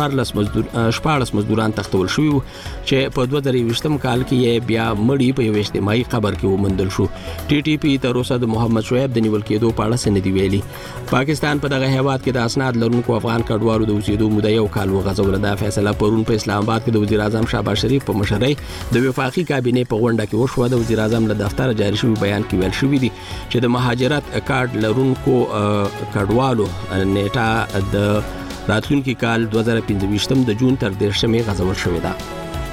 14 مزدوران تختول شوی چې په 2020 کال کې یې بیا مړی په یو اجتماعي قبر کې ومندل شو ټي ټي پی تر اوسه د محمد شعیب د نیول کېدو په اړه څه نه دی ویلي پاکستان په دغه هیواد کې د اسناد لرونکو افغان کډوالو د اوسېدو موده یو کال وغځول دا فیصله پرون په اسلام آباد کې د وزیر اعظم شهباز شریف په مشرۍ د وفاقي کابینې په غونډه کې وشو د وزیر اعظم له دفتر جاری شوی بیان کې ویل شوی دی چې د مهاجرت کارت لرونکو کډوالو نیټه د راتلونکي کال 2025 د جون تر 13 غځول شوې ده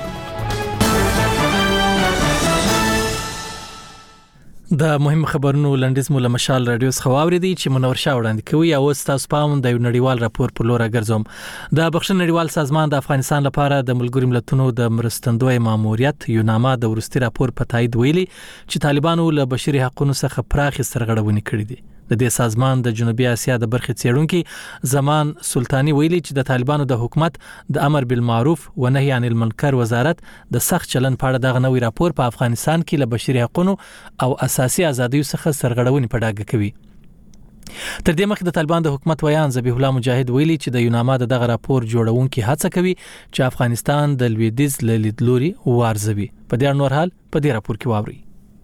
د مهم خبرونو لنډیز مو له مشال رادیو څخه واوریدي چې منور شاه وړاندې کوي او تاسو پام د یو نړیوال راپور په لور ګرځوم د بخښنې نړیوال سازمان د افغانستان لپاره د ملګرو ملتونو د مرستندوی ماموریت یوناما د ورستي راپور په تایید ویلي چې طالبانو له بشري حقوقو څخه پراخ سرغړونې کړې دي د دې سازمان د جنوبي اسیا د برخې څېړونکو زمان سلطانی ویلي چې د طالبانو د حکومت د امر بالمعروف و نهي عن المنکر وزارت د سخت چلن په اړه دغه نوې راپور په افغانستان کې له بشري حقوقو او اساسي ازادیو څخه سرغړونې په ډاګه کوي تر دې مخکې د طالبان د حکومت ویان ذبیح الله مجاهد ویلي چې د یوناما دغه راپور جوړونکو هڅه کوي چې افغانستان د لویدیځ لیدلوري وارزوي په دې نور حال په دې راپور کې واوري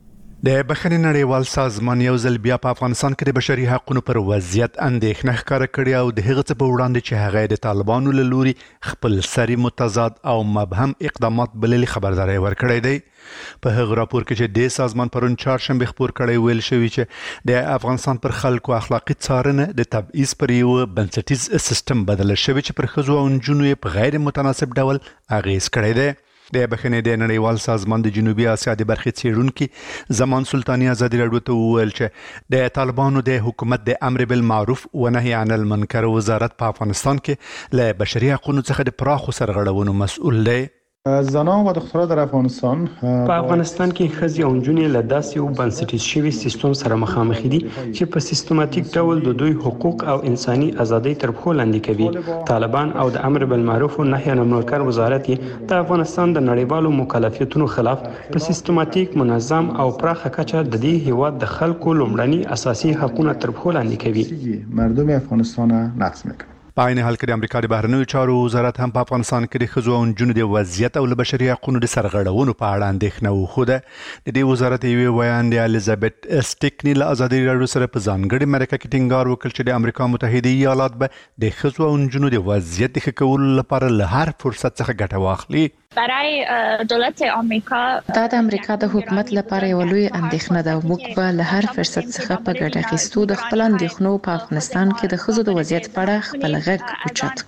د بخښنې نړیوال سازمان یو ځل بیا په افغانستان کې د بشري حقوقو پر وضعیت اندېښنه ښکاره کړې او د هغه څه په وړاندې چې هغه د طالبانو له لوري خپل سری متضاد او مبهم اقدامات بللي خبرداري ورکړې دی په هغه راپور کې چې د سازمان پرون چهارشنبه خبر کړی ویل شوی چې د افغانستان پر خلکو اخلاقی څارنه د تبعیض پر یو بنسټیز سیستم بدل شوی چې پر خزو او نجونو په غیر متناسب ډول اغیز کړی دی د بخښنې د نړیوال سازمان د جنوبي اسیا د برخې څېړونکو زمان سلطانی ازادي راډیو ته وویل چې د طالبانو د حکومت د امر بالمعروف و نهي عن المنکر وزارت په افغانستان کې له بشري حقوقو څخه د پراخو سرغړونو مسؤل دی زنان و دختران در افغانستان په افغانستان کې ښځې او نجونې له داسې یو بنسټیز شوي سیستم سره مخامخ دي چې په سیستماتیک ډول د دوی حقوق او انساني ازادۍ تر پښو لاندې کوي طالبان او د امر بالمعروف و نهي عن المنکر وزارت د افغانستان د نړیوالو مکلفیتونو خلاف په سیستماتیک منظم او پراخه کچه د دې هیواد د خلکو لومړني اساسي حقوقونه تر پښو لاندې کوي مردم افغانستان نقض میکنه په عین حال کې د امریکا د بهرنیو چارو وزارت هم په افغانستان کې د ښځو او نجونو د وضعیت او بشري حقوقو د سرغړونو په اړه اندېښنه وښوده د دې وزارت یو بیان د الیزابت سټیکنی له ازادي راډیو سره په ځانګړي مرکه کې ټینګار وکړ چې د امریکا متحده ایالات به د ښځو او نجونو د وضعیت ښه کولو لپاره له هر فرصت څخه ګټه واخلي برای دولت آمریکا دا د امریکا د حکومت لپاره یو لوی اندېښنه ده موږ به له هر فرصت څخه په ګټه اخیستو د خپل اندېښنو په افغانستان کې د ښځو د وضعیت په اړه خپل غږ اوچت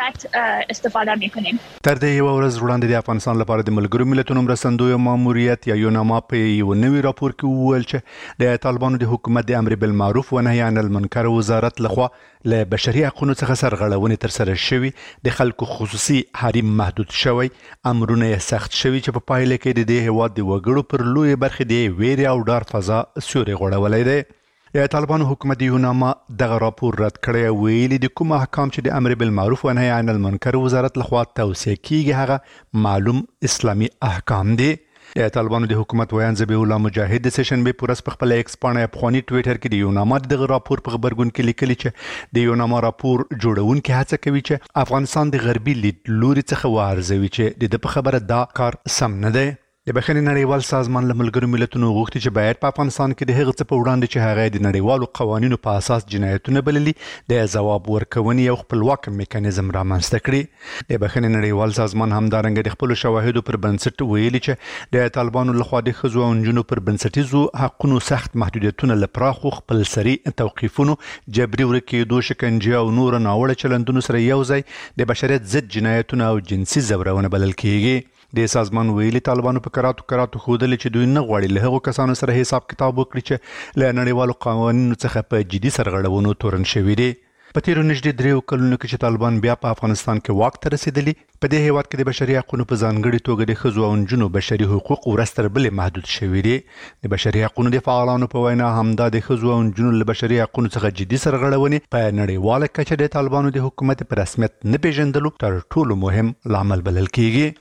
کړو استفاده میکنیم تر دې یو ورځ وړاندې د افغانستان لپاره د ملګرو ملتونو مرستندوی ماموریت یا یوناما په یو نوي راپور کې وویل چې د طالبانو د حکومت د امر بالمعروف و نهي عن المنکر وزارت لخوا له بشري حقوقو څخه سرغړونې ترسره شوي، د خلکو خصوصي حریم محدود شوی، امرونه یې سخت شوي چې په پایله کې د دې هیواد د وګړو پر لوی برخې د ویرې او ډار فضا سیوری غوړولی دی. د طالبانو حکومت یونامه دغه راپور رد کړی او ویلي د کوم احکام چې د امر بالمعروف و نهي عن المنکر وزارت لخوا توصیه کیږي هغه معلوم اسلامي احکام دي. د طالبانو د حکومت ویان ذبیح الله مجاهد د سشنبه پورس په خپل ایکس باندې افغاني ټویټر کې د یونامه دغه راپور په خبرګون کې لیکلي چې د یونامه راپور جوړونکي هڅه کوي چې افغانستان د غربي لیدلوري څخه وارزوي چې د په خبره دا کار سم نه دی. د بخښنې نړیوال سازمان له ملګرو ملتونو غوښتي چې باید په افغانستان کې د هغه څه په وړاندې چې هغه د نړیوالو قوانینو په اساس جنایتونه بللي د ځواب ورکونې یو خپلواک میکانیزم رامنځته کړي. د بخښنې نړیوال سازمان همدارنګه د خپلو شواهدو پر بنسټ ویلي چې د طالبانو لخوا د ښځو او نجونو پر بنسټیزو حقونو سخت محدودیتونه له پراخو خپلسري توقیفونو، جبري ورکېدو، شکنجې او نور ناوړه چلندونو سره یو ځای د بشریت ضد جنایتونه او جنسي ځورونه بلل کیږي. د سازمان ویلي طالبانو په کراتو ښودلې چې دوی نه غواړي له هغو کسانو سره حساب کتاب وکړي چې له نړیوالو قوانینو څخه په جدي سرغړونو تورن شوي دي. په تیرو نږدې 3 کلونو کې چې طالبان بیا په افغانستان کې واک ته رسېدلي، په دې هیواد کې د بشري حقوقو په ځانګړي توګه د ښځو او نجونو بشري حقوق ورځ تر بلې محدود شوي دي. د بشري حقوقو د فعالانو په وینا همدا د ښځو او نجونو له بشري حقوقو څخه جدي سرغړونې په نړیواله کچه د طالبانو د حکومت په رسمیت نه پیژندلو تر ټولو مهم لامل بلل کیږي.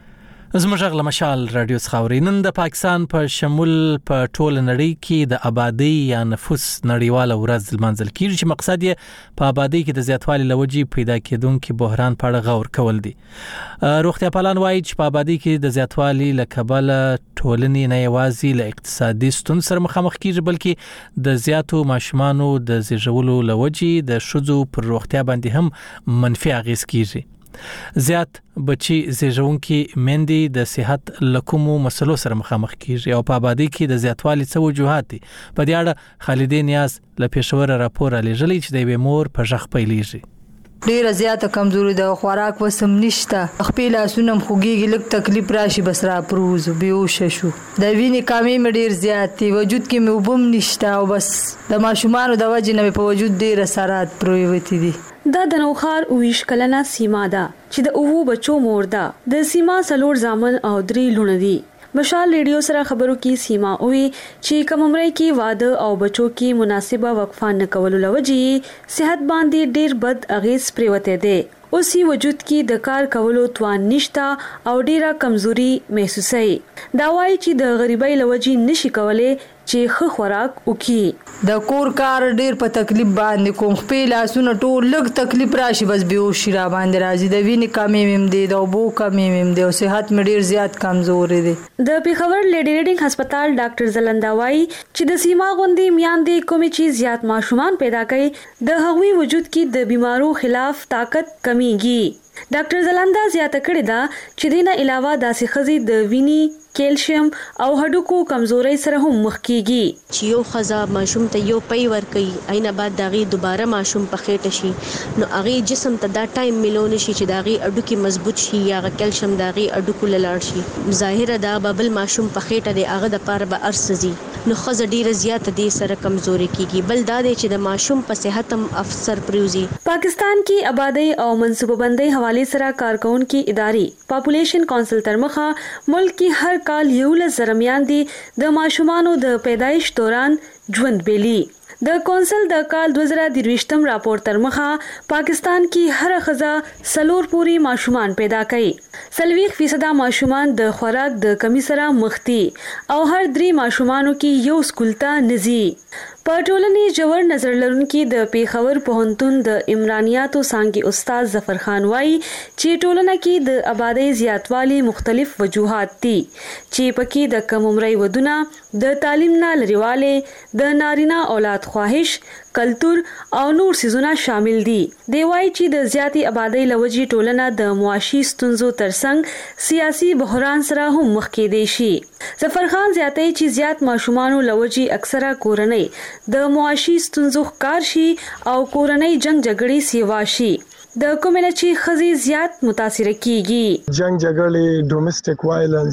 زموږ غږ له مشال رادیو څخه اورئ. نن د پاکستان په شمول په ټوله نړۍ کې د آبادی یا نفوس نړیواله ورځ لمانځل کیږي چې مقصد یې په آبادی کې د زیاتوالي لوجې پیدا کېدونکي بحران په اړه غور کول دي. روغتیا پالان وایي چې په آبادی کې د زیاتوالي له کبله ټولنې نه یوازې له اقتصادي ستونزو سره مخامخ کیږي بلکې د زیاتو ماشومانو د زیږولو لوجې د ښځو پر روغتیا باندې هم منفي اغیز کیږي. زیات بچي زیږونکي میندې د صحت لکومو مسلو سره مخامخ کیږي او په آبادی کې د زیاتوالي څه وجوهات دي. په دې اړه خالدې نیاز له پېښور راپور لېږلی چې د یوې مور په ژغ پیلېږي. ډیره زیاته کمزوري د خوراک وسم نشته، خپل لاسونه خوږیږي، لږ تکلیف راشي بس را پروز بیهوش شو، د وینې کمی مې ډیر زیات دی، وجود کې مې وبم نشته او بس د ماشومانو د وجې نه په وجود ډیر اثرات پرويوتی دي. دا د نوخار اویش کلنه سیما ده چې د اوو بچو مور ده. د سیما سلور زامن او 3 لونه دي. مشال ریډیو سره خبرو کې سیما وی چې کوم عمرې کې واده او بچو کې مناسبه وقفه نه کولو لوجې صحت باندې ډیر بد اغیز پریوته دي. اوسې وجود کې د کار کولو توان نشتا او ډیره کمزوري محسوسي. دا وایي چې د غریبۍ لوجې نشي کولای چې خو خوراک وکي. د کور کار ډیر په تکلیف باندې کوم، خپل لاسونه ټول لږ تکلیف راشي بس بیهوشي را باندې راځي، د وینې کمی مم دي، د اوبو کمی مم دي او صحت مې ډیر زیات کمزور دي. د پیښور لیډي ریډینګ هسپتال ډاکټر زلندا وایي چې د سیما غوندي میاندې کومې چې زیات ماشومان پیدا کوي د هغوی وجود کې د بیمارو خلاف طاقت کمیږي. ډاکټر زلندا زیاته کړې ده چې دینه علاوه داسې خزي د ویني، کیلشیم او هډوکو کمزوري سره هم مخ کیږي. چې یو خزا ماشوم ته یو پي ور کوي، اینه بعد داغي دوباره ماشوم په خېټه شي، نو هغه جسم ته دا ټایم ملون شي چې داغي اډوکی مضبوط شي یا کیلشیم داغي اډوکو لاړ شي. ظاهر دا ببل ماشوم په خېټه دی هغه د پاره به ارسزي، نو خزه ډیره زیات دي سره کمزوري کیږي. بل دا دی چې د ماشوم په صحت هم افسر پریوزي. پاکستان کې آبادی او منصوبه بندۍ حواله سره کارکونکو ادارې پاپولیشن کونسل تر مخه ملک کې هر کال 11,000 میاندې د ماشومانو د پیدایش دوران ژوند بیلی. د کونسل د کال 2023 راپور تر مخه پاکستان کې هر خزه سلور پوری ماشومان پیدا کړي. 40% ماشومان د خوراک د کمی سره مخ دي او هر 3 ماشومانو کې یو سکول ته نزي. په ټولنې جوړ نظر لرونکي د پیښور پوهنتون د عمرانیاتو څانګې استاد ظفر خان وایي چې ټولنه کې د آبادی زیاتوالي مختلف وجوهات دي چې پکې د کم عمرۍ ودونه، د تعلیم نه لريواله، د نارینه اولاد خواهش، کلتور او نور سيزونه شامل دي. دی وایي چې د زیاتې آبادی لوجې ټولنه د معاشي ستونزو ترڅنګ سیاسي بحران سره هم مخ کېدای شي. ظفر خان زیاتوي چې زیات ماشومانو لوجې اکثره کورنۍ د معاشي ستونزو ښکار شي او کورنۍ جنگ جګړې سیوا شي. د کومه چې خزي زیات متاثر کیږي. جنگ جګړې، ډومېسټک وایلنس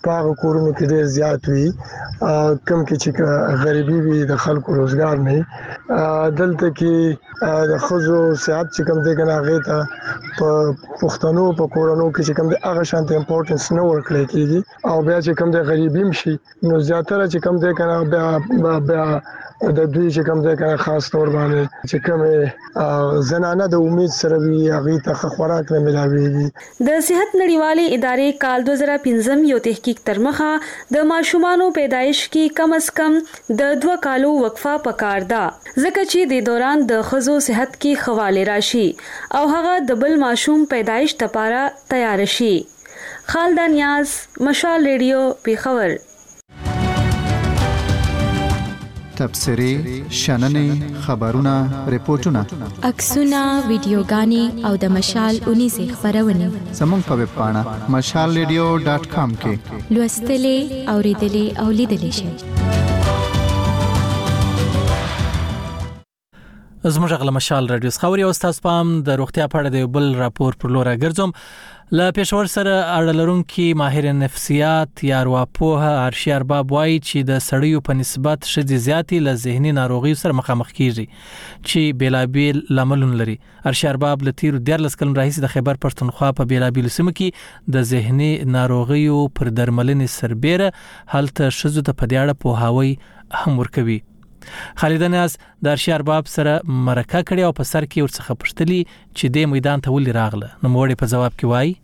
پاغه کورونو کې ډېر زیات وي کم کې چې غریبي وي د خلکو روزګار نه دلته کې د خزو صحت چې کوم دی کنه هغه ته په پښتنو په کورونو کې چې کوم دی هغه شانت امپورټنس نه ورکړل کیږي او بیا چې کوم دی غریبي مشي نو زیاتره چې کوم دی کنه بیا د دوی چې کوم دی کنه خاص تور باندې چې کوم زنانه د امید سره وي هغه ته خوراک نه ملاويږي د صحت نړیوالې ادارې کال 2015 یو تحقیق تر مخه د ماشومانو پیدایش کې کم از کم د 2 کالو وقفه پکار ده ځکه چې د دوران د خزو صحت کې خواله راشي او هغه د بل ماشوم پیدایش لپاره تیار شي. خالد نیاز، مشال ریډیو، پیښور. تبصرې، شننې، خبرونه، ریپورتونه، عکسونه، ویډیوګانې او د مشال 19 خبرونه زموږ په ویب پاڼه mashalradio.com کې لوستلې، اوریدلې او لیدلې شئ. زموږ غل مشال رادیو خبري او تاسو پام د روغتیا په اړه د بل راپور پر لور ګرځوم. لا پېښور سره اړه لرونکي ماهر نفسیات یا ارواپوه ارشي ارباب وایي چې د سړیو په نسبت شدي زیاتی له ذهني ناروغیو سره مخامخ کیږي چې بیلابیل لاملونه لري. ارشي ارباب له تیر 14 کلن راهیسې د خیبر پښتونخوا په بیلابیل سیمو کې د ذهني ناروغیو پر درملنې سربېره هلته شذو ته په دیاړه پوهاوی هم ورکوي. خالد نیاز د ارشي ارباب سره مرکه کړې او په سر کې ورڅخه پښتلي چې د میدان ته ولې راغله. نو موړي په جواب کې وایي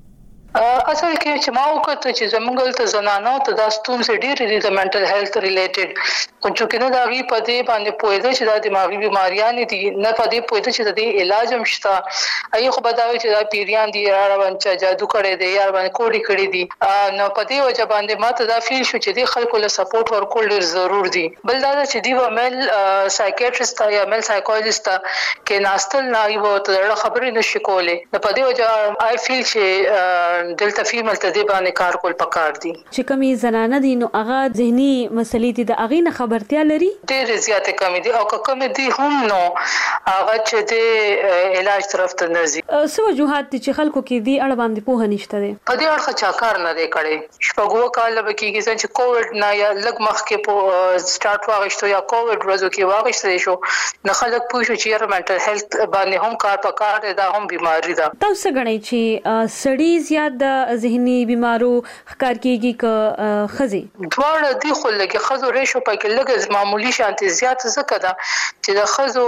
اصل کې چې ما وکړه چې زمونږ ته زنانو ته د ستونزې ډېرې دي د منټل هیلث ریلیټډ کوم چې نه دا غي په دې باندې پوهېده چې د دماغي بیماریاں دي نه په دې پوهېده چې د علاج هم شته. ای خو بداوي چې دا پیریان دي راوړم چې جادو کړي دي یا باندې کوډي کړي دي نو په دې وجه باندې ماته دا فیل شو چې د خلکو له سپورټ ورکول ډېر ضرور دي. بل دا چې دی ومل سایکیاټریست یا مل سایکولوژیست کې ناستل نه یو ته خبرې نشي کولې نو په دې وجه آی فیل چې دلته فیمل ته دی باندې کار کول پکار دي. چې کمی زنانه دي نو هغه ذهني مسلې دي د اغې نه خبرتیا لري ډېر زیاتې کمی دي او کمی دي هم نو هغه چې د علاج طرف ته نه ځي. څه وجوهات دي چې خلکو کې دی اړه باندې پوهه نشته دي په دې اړه چا کار نه دی کړی. شپږو کال به کېږي چې کووډ نه یا لږ مخکې په سٹارټ واغښتو یا کووډ ورځو کې واغښتل شو نو خلک پوه شو چې منټل هیلث باندې هم کار پکار دی دا هم بیماری ده. تاسو غنئ چې سړی زیات د ذهني بیمارو ښکار کیږي ک خزي دواړه دی خو لګي خزو ریشو پکې لګ معمولی شانتي زیات زکه ده چې د خزو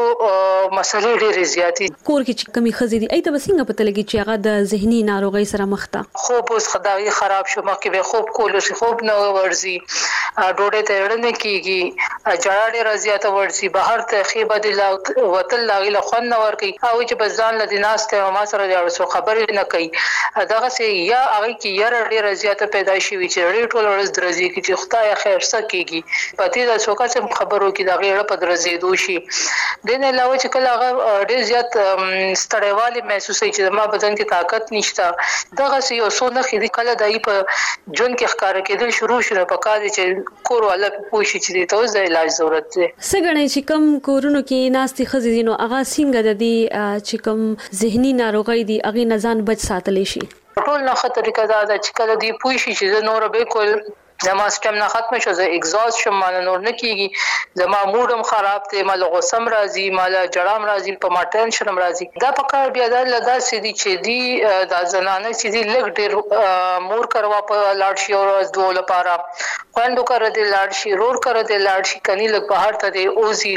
مسلې ډېرې زیاتې کور کې چې کمی خزي دي ایته بسنګ پته لګي چې هغه د ذهني ناروغي سره مخ ته خوب اوس خدای خراب شو مکه به خوب کولو شي خوب نه ورزي ډوډۍ ته اړنه کیږي جړا ډېر زیاته ورزي بهر ته خيبه د وتل لاغي له خون نه ورکی او چې بزان له دیناسته ما سره د اړو خبرې نه کوي دغه سي یا هغه کې یاره ډېر زیاته پیدا شي چې ډېر ټول ورځ درځي چې خدای خیر سکیږي پاتې د څوک څه خبرو کې دا غیړه په درځي دوشي دین علاوه چې کله هغه ډېر زیات ستړیوالي محسوسوي چې ما بدن کې طاقت نشته دغه سي یو څو نه خېدي کله دای په جون کې ښکار کېدل شروع شوه په کار چې کور والا پوښي چې ته د علاج ضرورت ده. سګنې چې کم کورونو کې ناستي خزینو هغه څنګه د دې چې کم ذهني ناروغي دي هغه نزان بچ ساتلی شي. ټول نه خطرې کدا چې کله دی پوښي چې نور به کول زما سیستم نه ختم شو زه اگزاست شم مال نور نه کیږي زما موډم خراب دی مال غوسم راځي مال جړام راځي په ما ټینشن راځي دا پکار بیا دا لدا سدي چې دی د زنانه چې دی لګ ډیر مور کروا په لاړ شي او دوه لپاره خوندو کړ دې لاړ شي رور کړ دې لاړ شي کني لګ بهر ته دی اوزي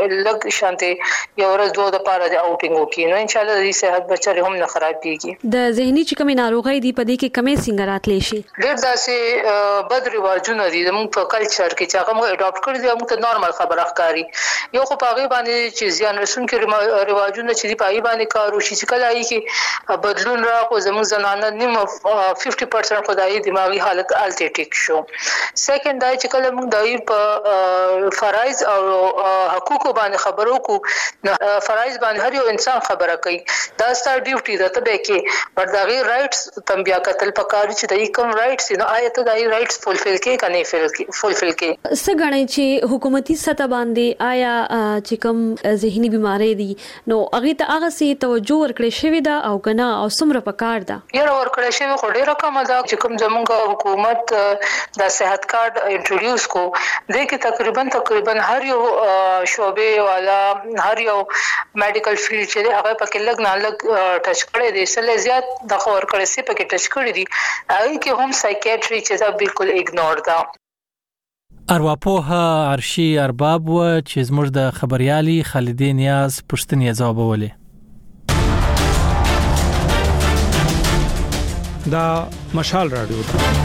لګ شانته یو ورځ دوه لپاره د اوټینګ وکي نو ان شاء الله دې صحت بچره هم نه خراب کیږي. د ذهني چې کومه ناروغي دی په دې کې کمې څنګه راتلی شي ډیر داسې بد رواجونه دي زموږ په کلچر کې چې هغه موږ اډاپټ کړی دي موږ ته نارمل خبره ښکاری یو خو په هغه باندې چې ځان رسونکي رواجونه چې دی په هغه باندې کار وشي چې کله ای کې بدلون راغو زموږ زنانه نیم 50% خدای دماغي حالت الټیټیک شو. سیکنډ دا چې کله موږ دای په فرایض او حقوق باندې خبرو کو فرایض باندې هر یو انسان خبره کوي دا ستاسو ډیوټي ده ته به کې پر دا غي رائټس تم بیا کتل پکاري چې دای کوم رائټس نو آیت دای رائټس فولفل کې کني فولفل کې څنګه چې حکومتي حکومتي سطح باندې آیا چې کوم ذهني بيمارۍ دي نو هغه ته هغه سي توجه ورکړې شوې ده او کنه او څومره پکار ده؟ یاره ورکړې شوې خو ډېره کم ده چې کوم زمونږ حکومت د صحت کارت انټروډیوس کو د کې تقریبا هر یو شعبې والا هر یو میډیکل فیلډ چې هغه پکې لګ نه لګ ټچ کړي دي سل زیات د خور کړي سي پکې ټچ کړي دي هغه کې هم سایکیاتري چې دا بالکل اګنور ده. ارواپوه عرشي ارباب و چې زموږ د خبريالي خالدي نیاز پښتني ځوابولې. دا مشال رادیو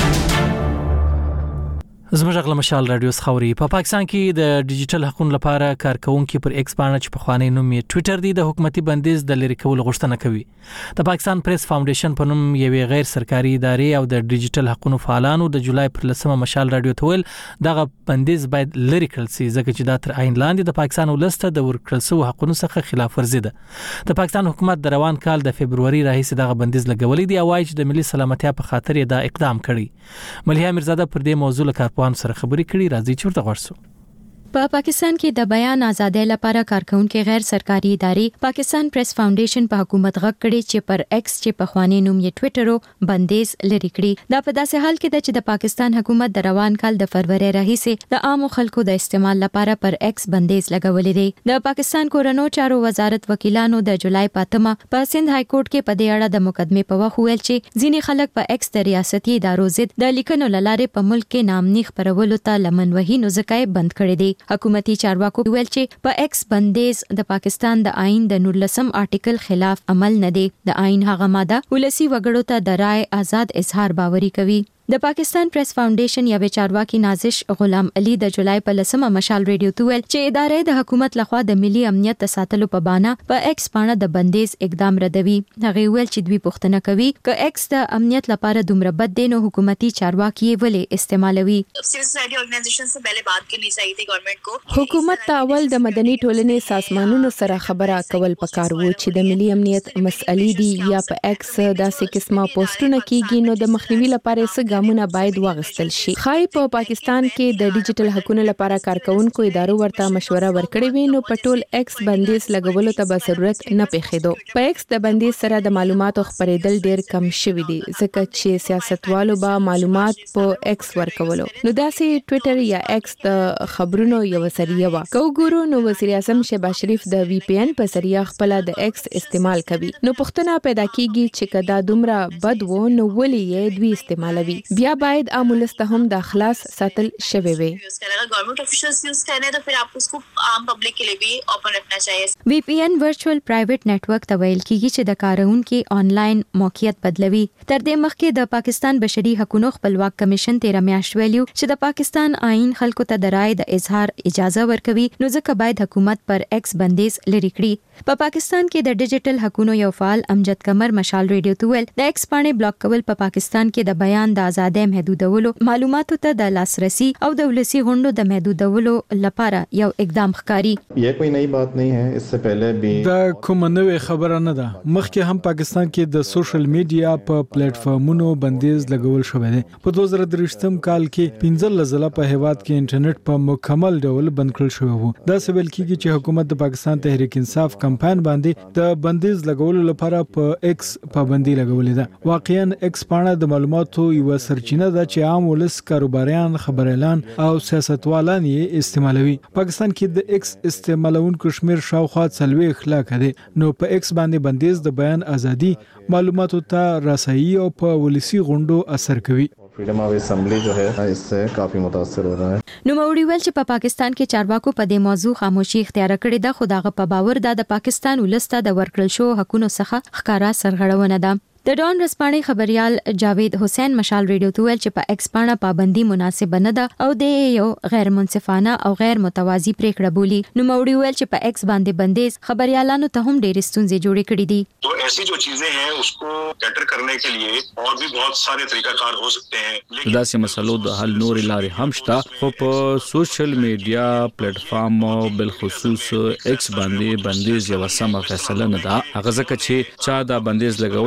زموږ غل مشال رادیو خوري په پاکستان کې د ډیجیټل حقوقو لپاره کارکونکو پر ایکس باندې چې په خوانې نوم یې ټوئیټر دی د حکومتي بندیز د لری کول غوښتنه کوي. د پاکستان پریس فاونډیشن په نوم یوې غیر سرکاري ادارې او د ډیجیټل حقوقو فعالانو د جولای پر 10 مشال رادیو ته ویل دغه بندیز باید لری کړل شي ځکه چې دا تر عین لاندې د پاکستان ولسته د ورکړل شوی حقوقو څخه خلاف ورزي ده. د پاکستان حکومت د روان کال د فبرवरी راهیسې دغه بندیز لګولې دی او وايي چې د ملي سلامتیا په خاطر یې دا اقدام کړی. مليحه میرزاده پر دې موضوع له کارپوهانو سره خبرې کړي راځي چې ورته غوښتو. په پاکستان کې د بیان ازادۍ لپاره کارکونکو غیر سرکاري ادارې پاکستان پریس فاونډیشن په حکومت غږ کړي چې پر ایکس چې په خوانې نوم یې ټوئیټر بندیز لري کړی. دا په داسې حال کې ده چې د پاکستان حکومت د روان کال د فروری راهیسې د عامو خلکو د استعمال لپاره پر ایکس بندیز لګولې دی. د پاکستان کورونو چارو وزارت وکیلانو د جولای 5 په سند های کورټ کې په دې اړه د مقدمې په وخت ویل چې ځینې خلک په ایکس د ریاستي ادارو ضد د لیکنو لاره په ملک کې نامني خبرولو ته لمن وهي نو ځکه بند کړی دی. حکومتي چارواکو ویل چې په ایکس بندیز د پاکستان د آئین د 19 آرټیکل خلاف عمل نه دی. د آئین هغه ماده ولسی وګړو ته د رائے آزاد اظهار باوري کوي. د پاکستان پریس فاونډیشن یا چارواکي نازش غلام علي د جولای په 10 مشال رادیو ته ویل چې ادارې د حکومت لخوا د ملي امنیت د ساتلو په بانه په ایکس باندې د بندیز اقدام ردوي. هغه ویل چې دوی پوښتنه کوي چې ایکس د امنیت لپاره دومره بد دی نو حکومتي چارواکي ولې استعمالوي. सिविल सोसाइटी ऑर्गेनाइजेशन से पहले बात करनी चाहिए थी गवर्नमेंट को. حکومت ته اول د مدني ټولنې سازمانونو سره خبره کول پکار وو چې د ملي امنیت مسئلې دي یا په ایکس داسې قسمه پوسټونه کیږي نو د مخنیوي لپاره څه ګامونه باید واغستل شي. خای په پاکستان کې د ډیجیټل حقوقو لپاره کارکونکو ادارو ورته مشوره ورکړې وي نو په ټول ایکس بندیز لګولو ته به ضرورت نه پېښېدو. په ایکس د بندیز سره د معلوماتو خبرېدل ډېر کم شوي دي ځکه چې سیاستوالو به معلومات په ایکس ورکولو. نو داسې ټوئیټر یا ایکس د خبرونو یو ذریعہ و. کو ګورو نو وزیر اعظم شهباز شریف د وی پی ان په ذریعہ خپل د ایکس استعمال کوي. نو پښتنه پیدا کیږي چې کدا دومره بد و نو ولې یې دوی استعمالوي. بیا باید عامولسته هم د اخلاص ساتل شوی وي. गवर्नमेंट ऑफिशियल्स यूज कर रहे हैं तो फिर आपको उसको आम पब्लिक के लिए भी ओपन रखना चाहिए. وی پی ان ورچوال پرایویټ نیټورک ته ویل کیږي چې د کارونکو آنلاین موقعیت بدلوي. تر دې مخکې د پاکستان بشري حقوقو خپلواک کمیشن 13 میاشت ویلو چې د پاکستان آئین خلکو ته د رائے د اظهار اجازه ورکوي نو ځکه باید حکومت پر ایکس بندیز لري کړي. په پاکستان کې د ډیجیټل حقوقو یو فعال امجد قمر مشال رادیو ته ویل د ایکس باندې بلاک کول په پاکستان کې د بیان د ازادۍ محدودولو معلوماتو ته د لاسرسي او د ولسی غونډو د محدودولو لپاره یو اقدام ښکاری. یہ کوئی نئی بات نہیں ہے اس سے پہلے بھی دا کوم نوې خبره نه ده. مخکې هم پاکستان کې د سوشل میډیا په پلیټ فارمونو بندیز لګول شوی دی. په 2023 کال کې 15 ځله په هیواد کې انټرنیټ په مکمل ډول بند کړل شوی وو. دا سوال کیږي چې حکومت د پاکستان تحریک انصاف کمپاین باندې د بندیز لګولو لپاره په ایکس پابندي لګولې ده. واقعا ایکس باندې د معلوماتو یو سرچینه ده چې عام ولس کاروباریان خبريالان او سیاستوالان یې استعمالوي. پاکستان کې د ایکس استعمالونکو شمیر شاوخوا 40 لاکھ دی. نو په ایکس باندې بندیز د بیان ازادي معلوماتو ته رسایي او په ولسی غونډو اثر کوي. फ्रीडम ऑफ असेंबली जो है इससे काफी متاثر हो रहा है. نو موري ویل چې په پاکستان کې چارواکو په دې موضوع خاموشي اختیار کړې ده خو دغه په باور ده د پاکستان ولسته د ورکړل شو حقوقو څخه ښکارا سرغړونه ده. د ډان رسپاني خبريال جاوید حسین مشال رادیو ته ویل چې په ایکس باندې پابندي مناسب نه ده او د یو غیر منصفانه او غیر متوازی پریکړه بولی. نو موري ویل چې په ایکس باندې بندیز خبريالانو ته هم ډېر ستونزې جوړې کړې دي. तो ऐसी जो चीजें हैं उसको कैटर करने के लिए और भी बहुत सारे तरीकाकार हो सकते हैं. داسې مسلو د حل نور لارې هم شته خو په سوشل میډیا پلیټ فارم بل خصوص ایکس باندې بندیز یو سمه فیصله نه ده. هغه ځکه چې چا دا بندیز لګولې دی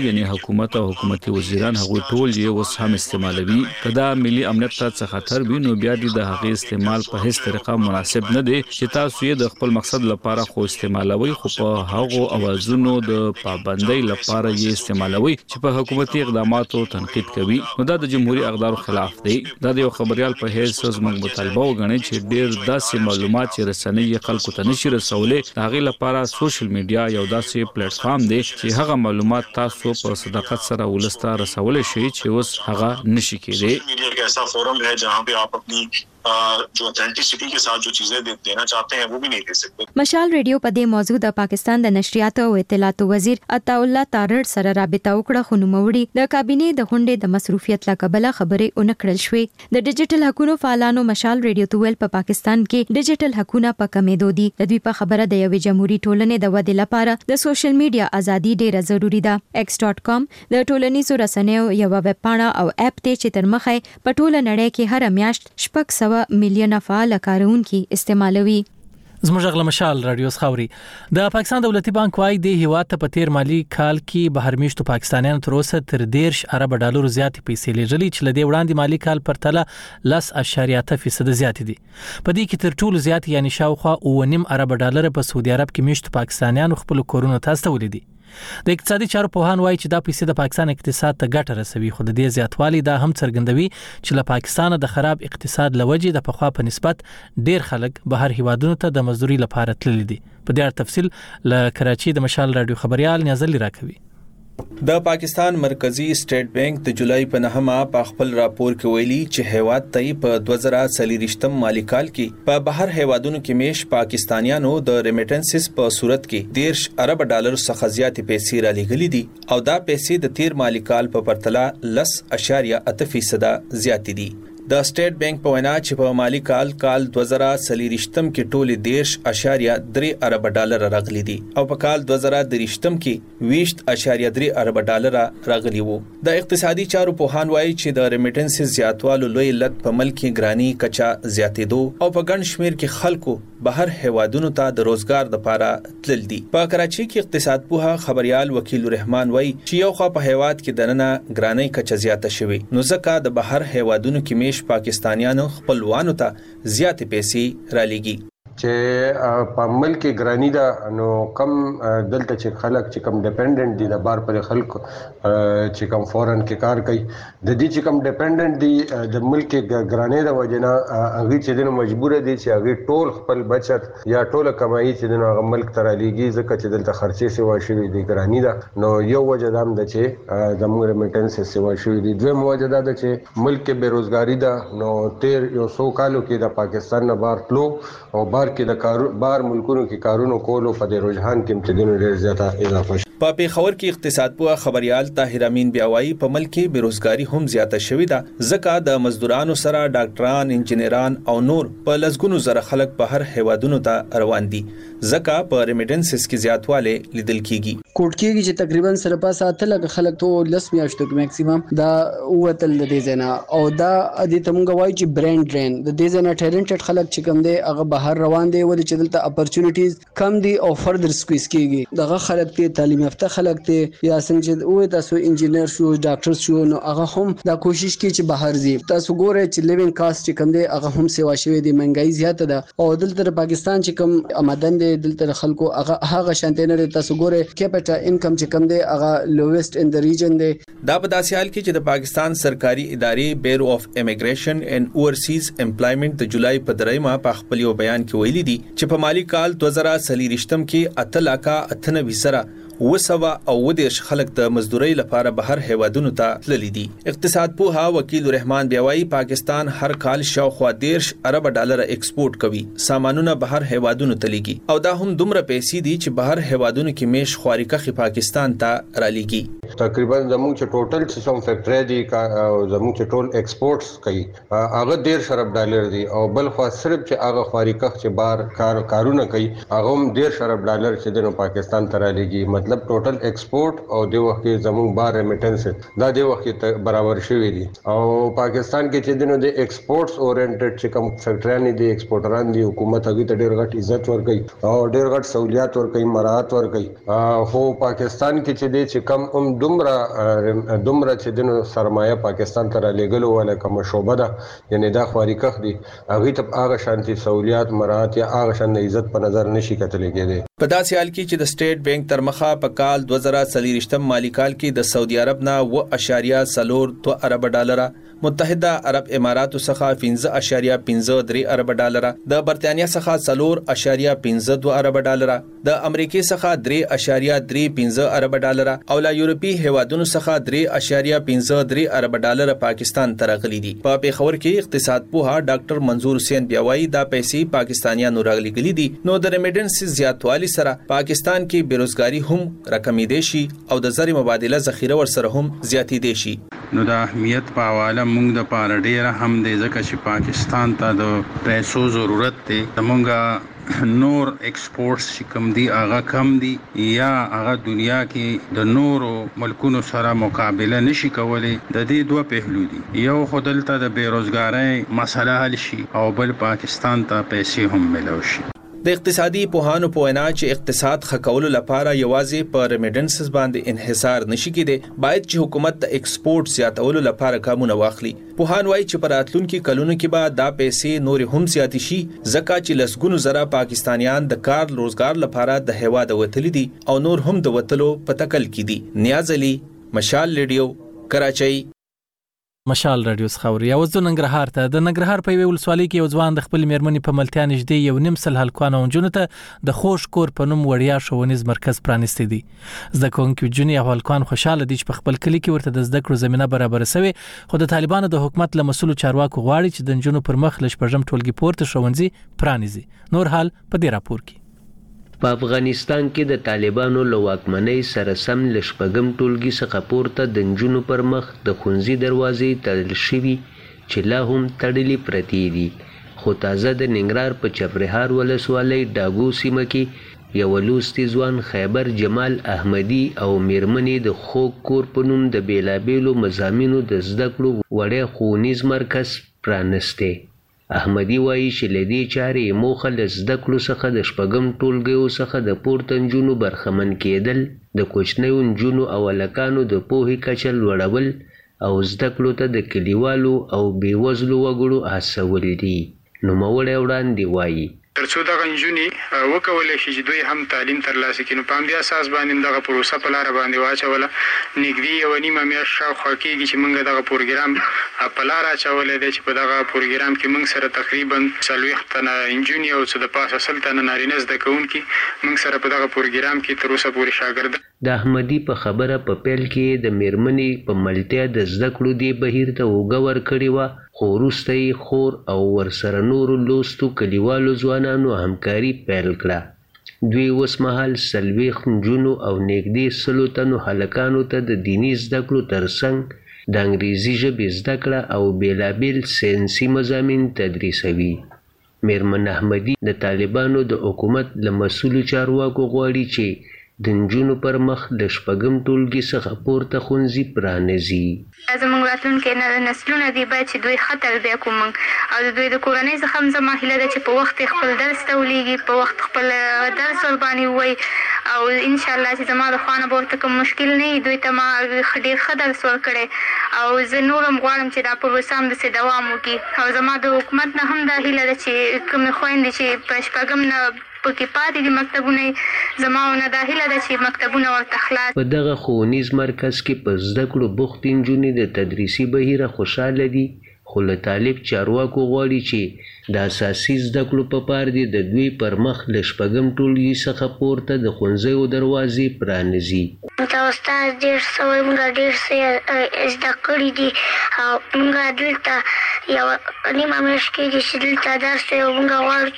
یعنی حکومت او حکومتي وزیران هغه ټول یې اوس هم استعمالوي. کدا ملي امنیت ته څه خطر وي نو بیا د هغه استعمال په هیڅ طریقه مناسب نه دی چې تاسو یې د خپل مقصد لپاره خو استعمالوي، خو په هغه اوازونو د پابندۍ لپاره یې استعمالوي چې په حکومتي اقداماتو تنقید کوي. نو دا د جمهوریت اقدارو خلاف دی. دا د یو خبريال په هیڅ زموږ مطالبه وګڼي چې ډېر داسې معلومات چې رسنۍ خلکو ته نشي رسولې، هغه لپاره سوشل میډیا یو داسې پلیټ فارم دی چې هغه معلومات تاسو په صداقت سره ولسته رسول شي چې اوس هغه نشي کېدی. میڈیا کا ایسا فورم ہے جہاں پہ آپ اپنی جو اتھینٹسٹی کے ساتھ جو چیزیں دینا چاہتے ہیں وہ بھی نہیں دے سکتے. مشال ریډیو په دې موضوع د پاکستان د نشریاتو او اطلاعات وزیر عطا الله تارړ سره رابطه وکړه، خو نوموړي د کابینې د غونډې د مصروفیت له کبله خبرې اونکړل شوې. د ډیجیټل حقوقو فعالانو مشال ریډیو ته ویل په پاکستان کې ډیجیټل حقوقونه په کمېدو دي. د دوی په خبره د یوې جمهوریت ټولنې د ودې لپاره د سوشل میډیا ازادي ډیره ضروری ده. x.com د ټولنیزو رسنیو یو ویب پاڼه او اپ ته چې تر مخه په ټوله نړۍ کې هر میاشت 600 میلیونه فعال کارونکي استعمالوي. زموږ غل مشال رادیو خاوري د پاکستان دولتي بانک وايي د هیواد ته په تیر مالی کال کې بهر میشتو پاکستانیانو تر اوسه تر 10 ارب ډالر زیات پیسې لېږلې چې لدې وړاندې مالی کال پرتله 10.8% زیات دي. په دې کې تر ټولو زیات یعنی شاوخوا 9.5 ارب ډالر په سعودي عرب کې میشتو پاکستانیانو خپل کورونو ته استولې دي. د اقتصادي چارو پوهان وایي چې دا پیسې د پاکستان اقتصاد ته ګټه رسوي، خو د دې زیاتوالی دا هم څرګندوي چې له پاکستان د خراب اقتصاد لوجې د پخوا په نسبت ډیر خلک بهر هیوادونو ته د مزدوري لپاره تللي دي. په دې اړه تفصیل له کراچي د مشال رادیو خبريال نیازل راکوي. د پاکستان مرکزی سټیټ بانک د جولای په 9مه په خپل راپور کې ویلي چې هیواد ته په 2023 مالی کال کې په بهر هیوادونو کې میش پاکستانیانو د ریمیټنسز په صورت کې 10 ارب ډالر څخه زیات پیسې را لېږلې دي او دا پیسې د تیر مالی کال په پرتله 10.8% زیات دي. د سټیټ بانک په وینا چې په مالی کال 2023 کې ټول 10.3 ارب ډالر راغلي دي او په کال 2023 کې 20.3 ارب ډالر راغلي وو. د اقتصادي چارو پوهان وایي چې د ریمیټنسز زیاتوالو لوی لټ په ملک کې ګرانی کچا زیاتېدو او په ګڼ شمیر کې خلکو بهر هیوادونو ته د روزګار لپاره تلل دي. په کراچي کې اقتصاد پوها خبريال وکیل الرحمن وایي چې یو خوا په هیواد کې دننه ګرانی کچا زیاته شوی، نو ځکه د بهر هیوادونو کې میش پاکستانیانو خپلوانو ته زیات پیسې را لېږي. چې په ملک ګرانی دا نو کم دلته چې خلک چې کم ډیپندنت دي د بار پر خلک چې کم فورن کې کار کوي، د دې چې کم ډیپندنت دي د ملک ګرانی د وجنه هغه چې دنه مجبور دي چې هغه ټول خپل بچت یا ټول کمایي چې دنه ملک تر لېږي ځکه چې دلته خرچې سیوا شوی دي ګرانی دا. نو یو وجه دام د چې د موږ ریمیټنس سیوا شوی دي، دویم وجه دا چې ملک بیروزګاری ده. نو تیر یو 100 کالو کې د پاکستان نه بار تلو او بار کې د بار ملکونو کې کارونو کولو په دې رجحان کې متدینو ډېر زیاته اضافه شوه. په پیښور کې اقتصاد پوه خبريال طاهر امین بیاوي په ملک کې بیروزګاری هم زیاته شوې ده ځکه د مزدورانو سره ډاکټران، انجنیران او نور په لسګونو زره خلک په هر هیوادونو ته روان دي ځکه په ریمیټنسز کې زیاتواله لیدل کیږي. کوټ کېږي چې تقریبا سره پاسه اتل خلک ته 10 میاشتو کې میکسیمم دا وتل د دې زنه او دا د تمغه وای چې برانډ ډرین د دې زنه ټیلنټډ خلک چې کم دي هغه بهر روان دي ولې چې دلته اپورچونټیز کم دي او فردر سکويز کیږي. دغه خلک ته تعلیم یافته خلک ته یا څنګه چې وې تاسو انجینر شو ډاکټر شو نو هغه هم دا کوشش کوي چې بهر ځي. تاسو ګوره چې لیوینګ کاست چې کم دي هغه هم سیوا شوی دي، مهنګای زیاته ده او دلته پاکستان چې کم آمدن دي دلته خلکو هغه شانته نه تاسو ګوره کیپټا انکم چې کم دی هغه لویسٹ ان د ریجن دی. دا په داسې حال کې چې د پاکستان سرکاري ادارې بیورو اف امیګریشن اینڈ اوورسیز امپلایمنٹ د جولای په 3 په خپل یو بیان کې ویلي دي چې په مالی کال 2023 کې 8.98 سره وسوا او ودیش خلک د مزدوري لپاره بهر هیوادونو ته تللي دي. اقتصاد پوها وکیل الرحمن بیاوي پاکستان هر کال شاوخوا 10 ارب ډالر ایکسپورټ کوي، سامانونه بهر هیوادونو ته لېږي او دا هم دومره پیسې دي چې بهر هیوادونو کې میش خواريکه پاکستان ته را لېږي. تقریبا زموږ چې ټوټل سیستم فیکټری دي او زموږ چې ټول ایکسپورټس کوي هغه 10 ارب ډالر دي او بل خو صرف چې هغه خواريکه چې بار کارونه کوي هغه هم 10 ارب ډالر چې د پاکستان ته را لېږي. مطلب ټوټل ایکسپورټ او د وخت کې زموږ بار ریمیټنس دا د وخت کې برابر شوی دي او پاکستان کې چې دنو د ایکسپورټس اورینټډ چې کوم فیکټریان دي ایکسپورټران دي حکومت هغه ته ډېر غټ عزت ورکړي او ډېر غټ سہولیات ورکړي مراعات ورکړي خو پاکستان کې چې دي چې کم دومره چې دنو سرمایه پاکستان ته لګلو ولا کوم شوبه ده یعنی دا خواریکخ دي هغه ته هغه شانتي سہولیات مراعات یا هغه شان عزت په نظر نشي کتل کېږي په داسې حال کې چې د سټیټ بانک تر مخه په کال 2023 مالی کال کې د سعودي عرب نه 1.02 ارب ډالر، متحده عرب اماراتو څخه 15.53 ارب ډالر، د برتانیا څخه 4.52 ارب ډالر، د امریکای څخه 3.35 ارب ډالر او لا یورپی هیوادونو څخه 3.53 ارب ډالر پاکستان ته راغلي دي. په پیښور کې اقتصاد پوها ډاکټر منظور حسین بیاوی دا پیسې پاکستانیانو راغلي دي. نو د ریمیډنس زیاتوالی سره پاکستان کې بیروزګاری هم راکمېدې شي او د زر مبادله ذخیره ورسره هم زیاتېدې شي. نو د اهمیت په حواله موږ د پاره ډیره هم د ځکه چې پاکستان ته د پیسو ضرورت دی، موږ نور ایکسپورټس چې کم دي هغه کم دي یا هغه دنیا کې د نورو ملکونو سره مقابله نشي کولای. د دې دوه پهلو دي، یو خودلته د بیروزګاری مسله حل شي او بل پاکستان ته پیسې هم ملو شي. د اقتصادي پوهانو په وینا چې اقتصاد ښه لپاره یوازې په ریمیډنسز باندې انحصار نشي کېدی، باید چې حکومت د ایکسپورټ زیاتولو لپاره ګامونه واخلي. پوهان وایي چې په راتلونکي کلونو کې به دا پیسې نور هم زیاتې شي ځکه چې لسګونو زره پاکستانیان د کار روزګار لپاره د هیواد وتلي دي او نور هم د وتلو په تکل کې دي. نیاز علي، مشال ریډیو، کراچۍ. مشال رادیو خبري او د ننګرهار ته د ننګرهار په ولسوالۍ کې یو ځوان د خپل میرمنې په ملتیا نږدې یو نیم سل هلکانو جنونو ته د خوش کور په نوم وړیا ښوونیز مرکز پرانیستی دی. زده کوونکي جنې او هلکان خوشاله دي چې په خپل کلی کې ورته د زده کړو زمينه برابر شوي، خو د طالبانو د حکومت له مسؤل چارواکو غواړي چې د جنونو پر مخ لږ پرجم ټولګي پورته ښوونځي پرانیزي. نور حال په دې راپور کې. په افغانستان کې د طالبانو له واکمنۍ سره سم له شپږم ټولګي څخه پورته د نجونو پر مخ د ښوونځي دروازې تړل شوي چې لا هم تړلې پرتې دي. خو تازه د ننګرهار په چپرهار ولسوالۍ ډاګو سیمه کې یو لوستي ځوان خیبر جمال احمدي او میرمنې د خوږ کور په نوم د بیلابیلو مضامینو د زده کړو وړیا ښوونیز مرکز پرانستی. احمدي وایي چې له دې چارې موخه له زده کړو څخه د شپږم ټولګیو څخه د پورته نجونو برخمن کېدل، د کوچنیو نجونو او هلکانو د پوهې کچه لوړول او زده کړو ته د کلیوالو او بېوزلو وګړو هڅول دي. نوموړی وړاندې وایي ترڅو دغه نجونې وکولی شي چې دوی هم تعلیم ترلاسه کړي، نو په همدې اساس باندې دغه پروسه په لاره باندې واچوله. نږدې یوه نیمه میاشت شاوخوا کېږي چې موږ دغه پروګرام په لاره اچولی دی چې په دغه پروګرام کې موږ سره تقریبا 40 تنه نجونې او څه د پاسه 100 تنه نارینه زده کوونکي موږ سره په دغه پروګرام کې تر اوسه پورې شاګردان. د احمدي په خبره په پیل کې د میرمنې په ملتیا د زده کړو دی بهیر ته اوږه ورکړې وه، خو وروسته یې خور او ورسره نورو لوستو کلیوالو ځوانانو همکاري پیل کړه. دوی اوس مهال 40 نجونو او نږدې 100 تنو هلکانو ته د دیني زده کړو ترڅنګ د انګریزي ژبې زده کړه او بیلابیل ساینسي مضامین تدریسوي. میرمن احمدي د طالبانو د حکومت له مسؤلو چارواکو غواړي چې د نجونو پر مخ د شپږم ټولګي څخه پورته ښوونځي پرانیزي. زموږ راتلونکي نسلونه دي باید چې دوی ښه تربیه کوو موږ او د دوی د کورنۍ څخه هم زما هیله ده چې په وخت خپل درس ته ولیږي، په وخت خپل درس ورباندې ووایي او انشاءالله چې زما د خوا نه به ورته کوم مشکل نه وي. دوی ته ما ډېر ښه درس ورکړی او زه نور هم غواړم چې دا پروسه هم داسې دوام وکړي او زما د حکومت نه هم دا هیله ده چې کومې خویندې چې په شپږم نه پکې پاتې دي مکتبونه، زما ونه دا هیله ده چې مکتبونه ورته خلاص. په دغه ښوونیز مرکز کې په زده کړو بوختې نجونې د تدریسي بهیره خوشحاله دي، خو له طالب چارواکو غواړي چې د اساسي زده کړو په پار دي د دوی پر مخ له شپږم ټولګي څخه پورته د ښوونځیو دروازې پرانیزي. دا استاد ډېر څه وایي، موږ ډېر څه زده کړي دي او موږ دلته یوه نیمه میاشت کېږي چې دلته درس کوي او موږ غواړو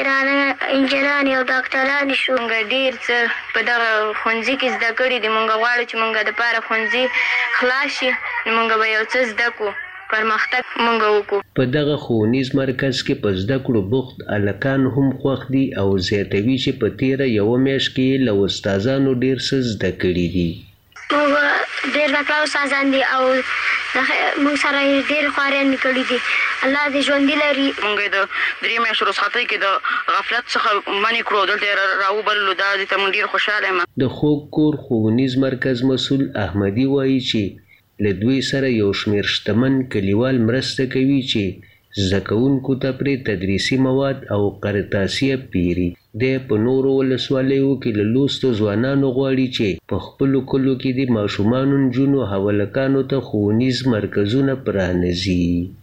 چې انجینران او ډاکټران شو. موږ ډېر څه په دغه ښوونځي کې زده کړي دي، موږ غواړو چې موږ دپاره ښوونځي خلاص شي نو موږ به یو څه زده کړو پرمختګ مونږ وکړو. په دغه ښوونیز مرکز کې په زده کړو بوخت هلکان هم خوښ دي او زیاتوي چې په تیره یوه میاشت کې له استادانو ډېر څه زده کړي دي. موږ ډېر تکړه استادان دي او موږ سره یې ډېر خواريان کړي دي. الله دې ژوندي لري. موږ د 3 میاشتو رخصتۍ کې د غفلت څخه منې کړو، دلته راوبللو. دا دې ته موږ ډېر خوشحاله یم. د خوږ کور ښوونیز مرکز مسؤل احمدي وایي چې له دوی سره یو شمېر شتمن کلیوال مرسته کوي چې زده کوونکو ته پرې تدریسي مواد او قرطاسیه پیري. دی په نورو ولسوالیو کې له لوستو ځوانانو غواړي چې په خپلو کلو کې د ماشومانو نجونو هلکانو ته ښوونیز مرکزونه پرانیزي.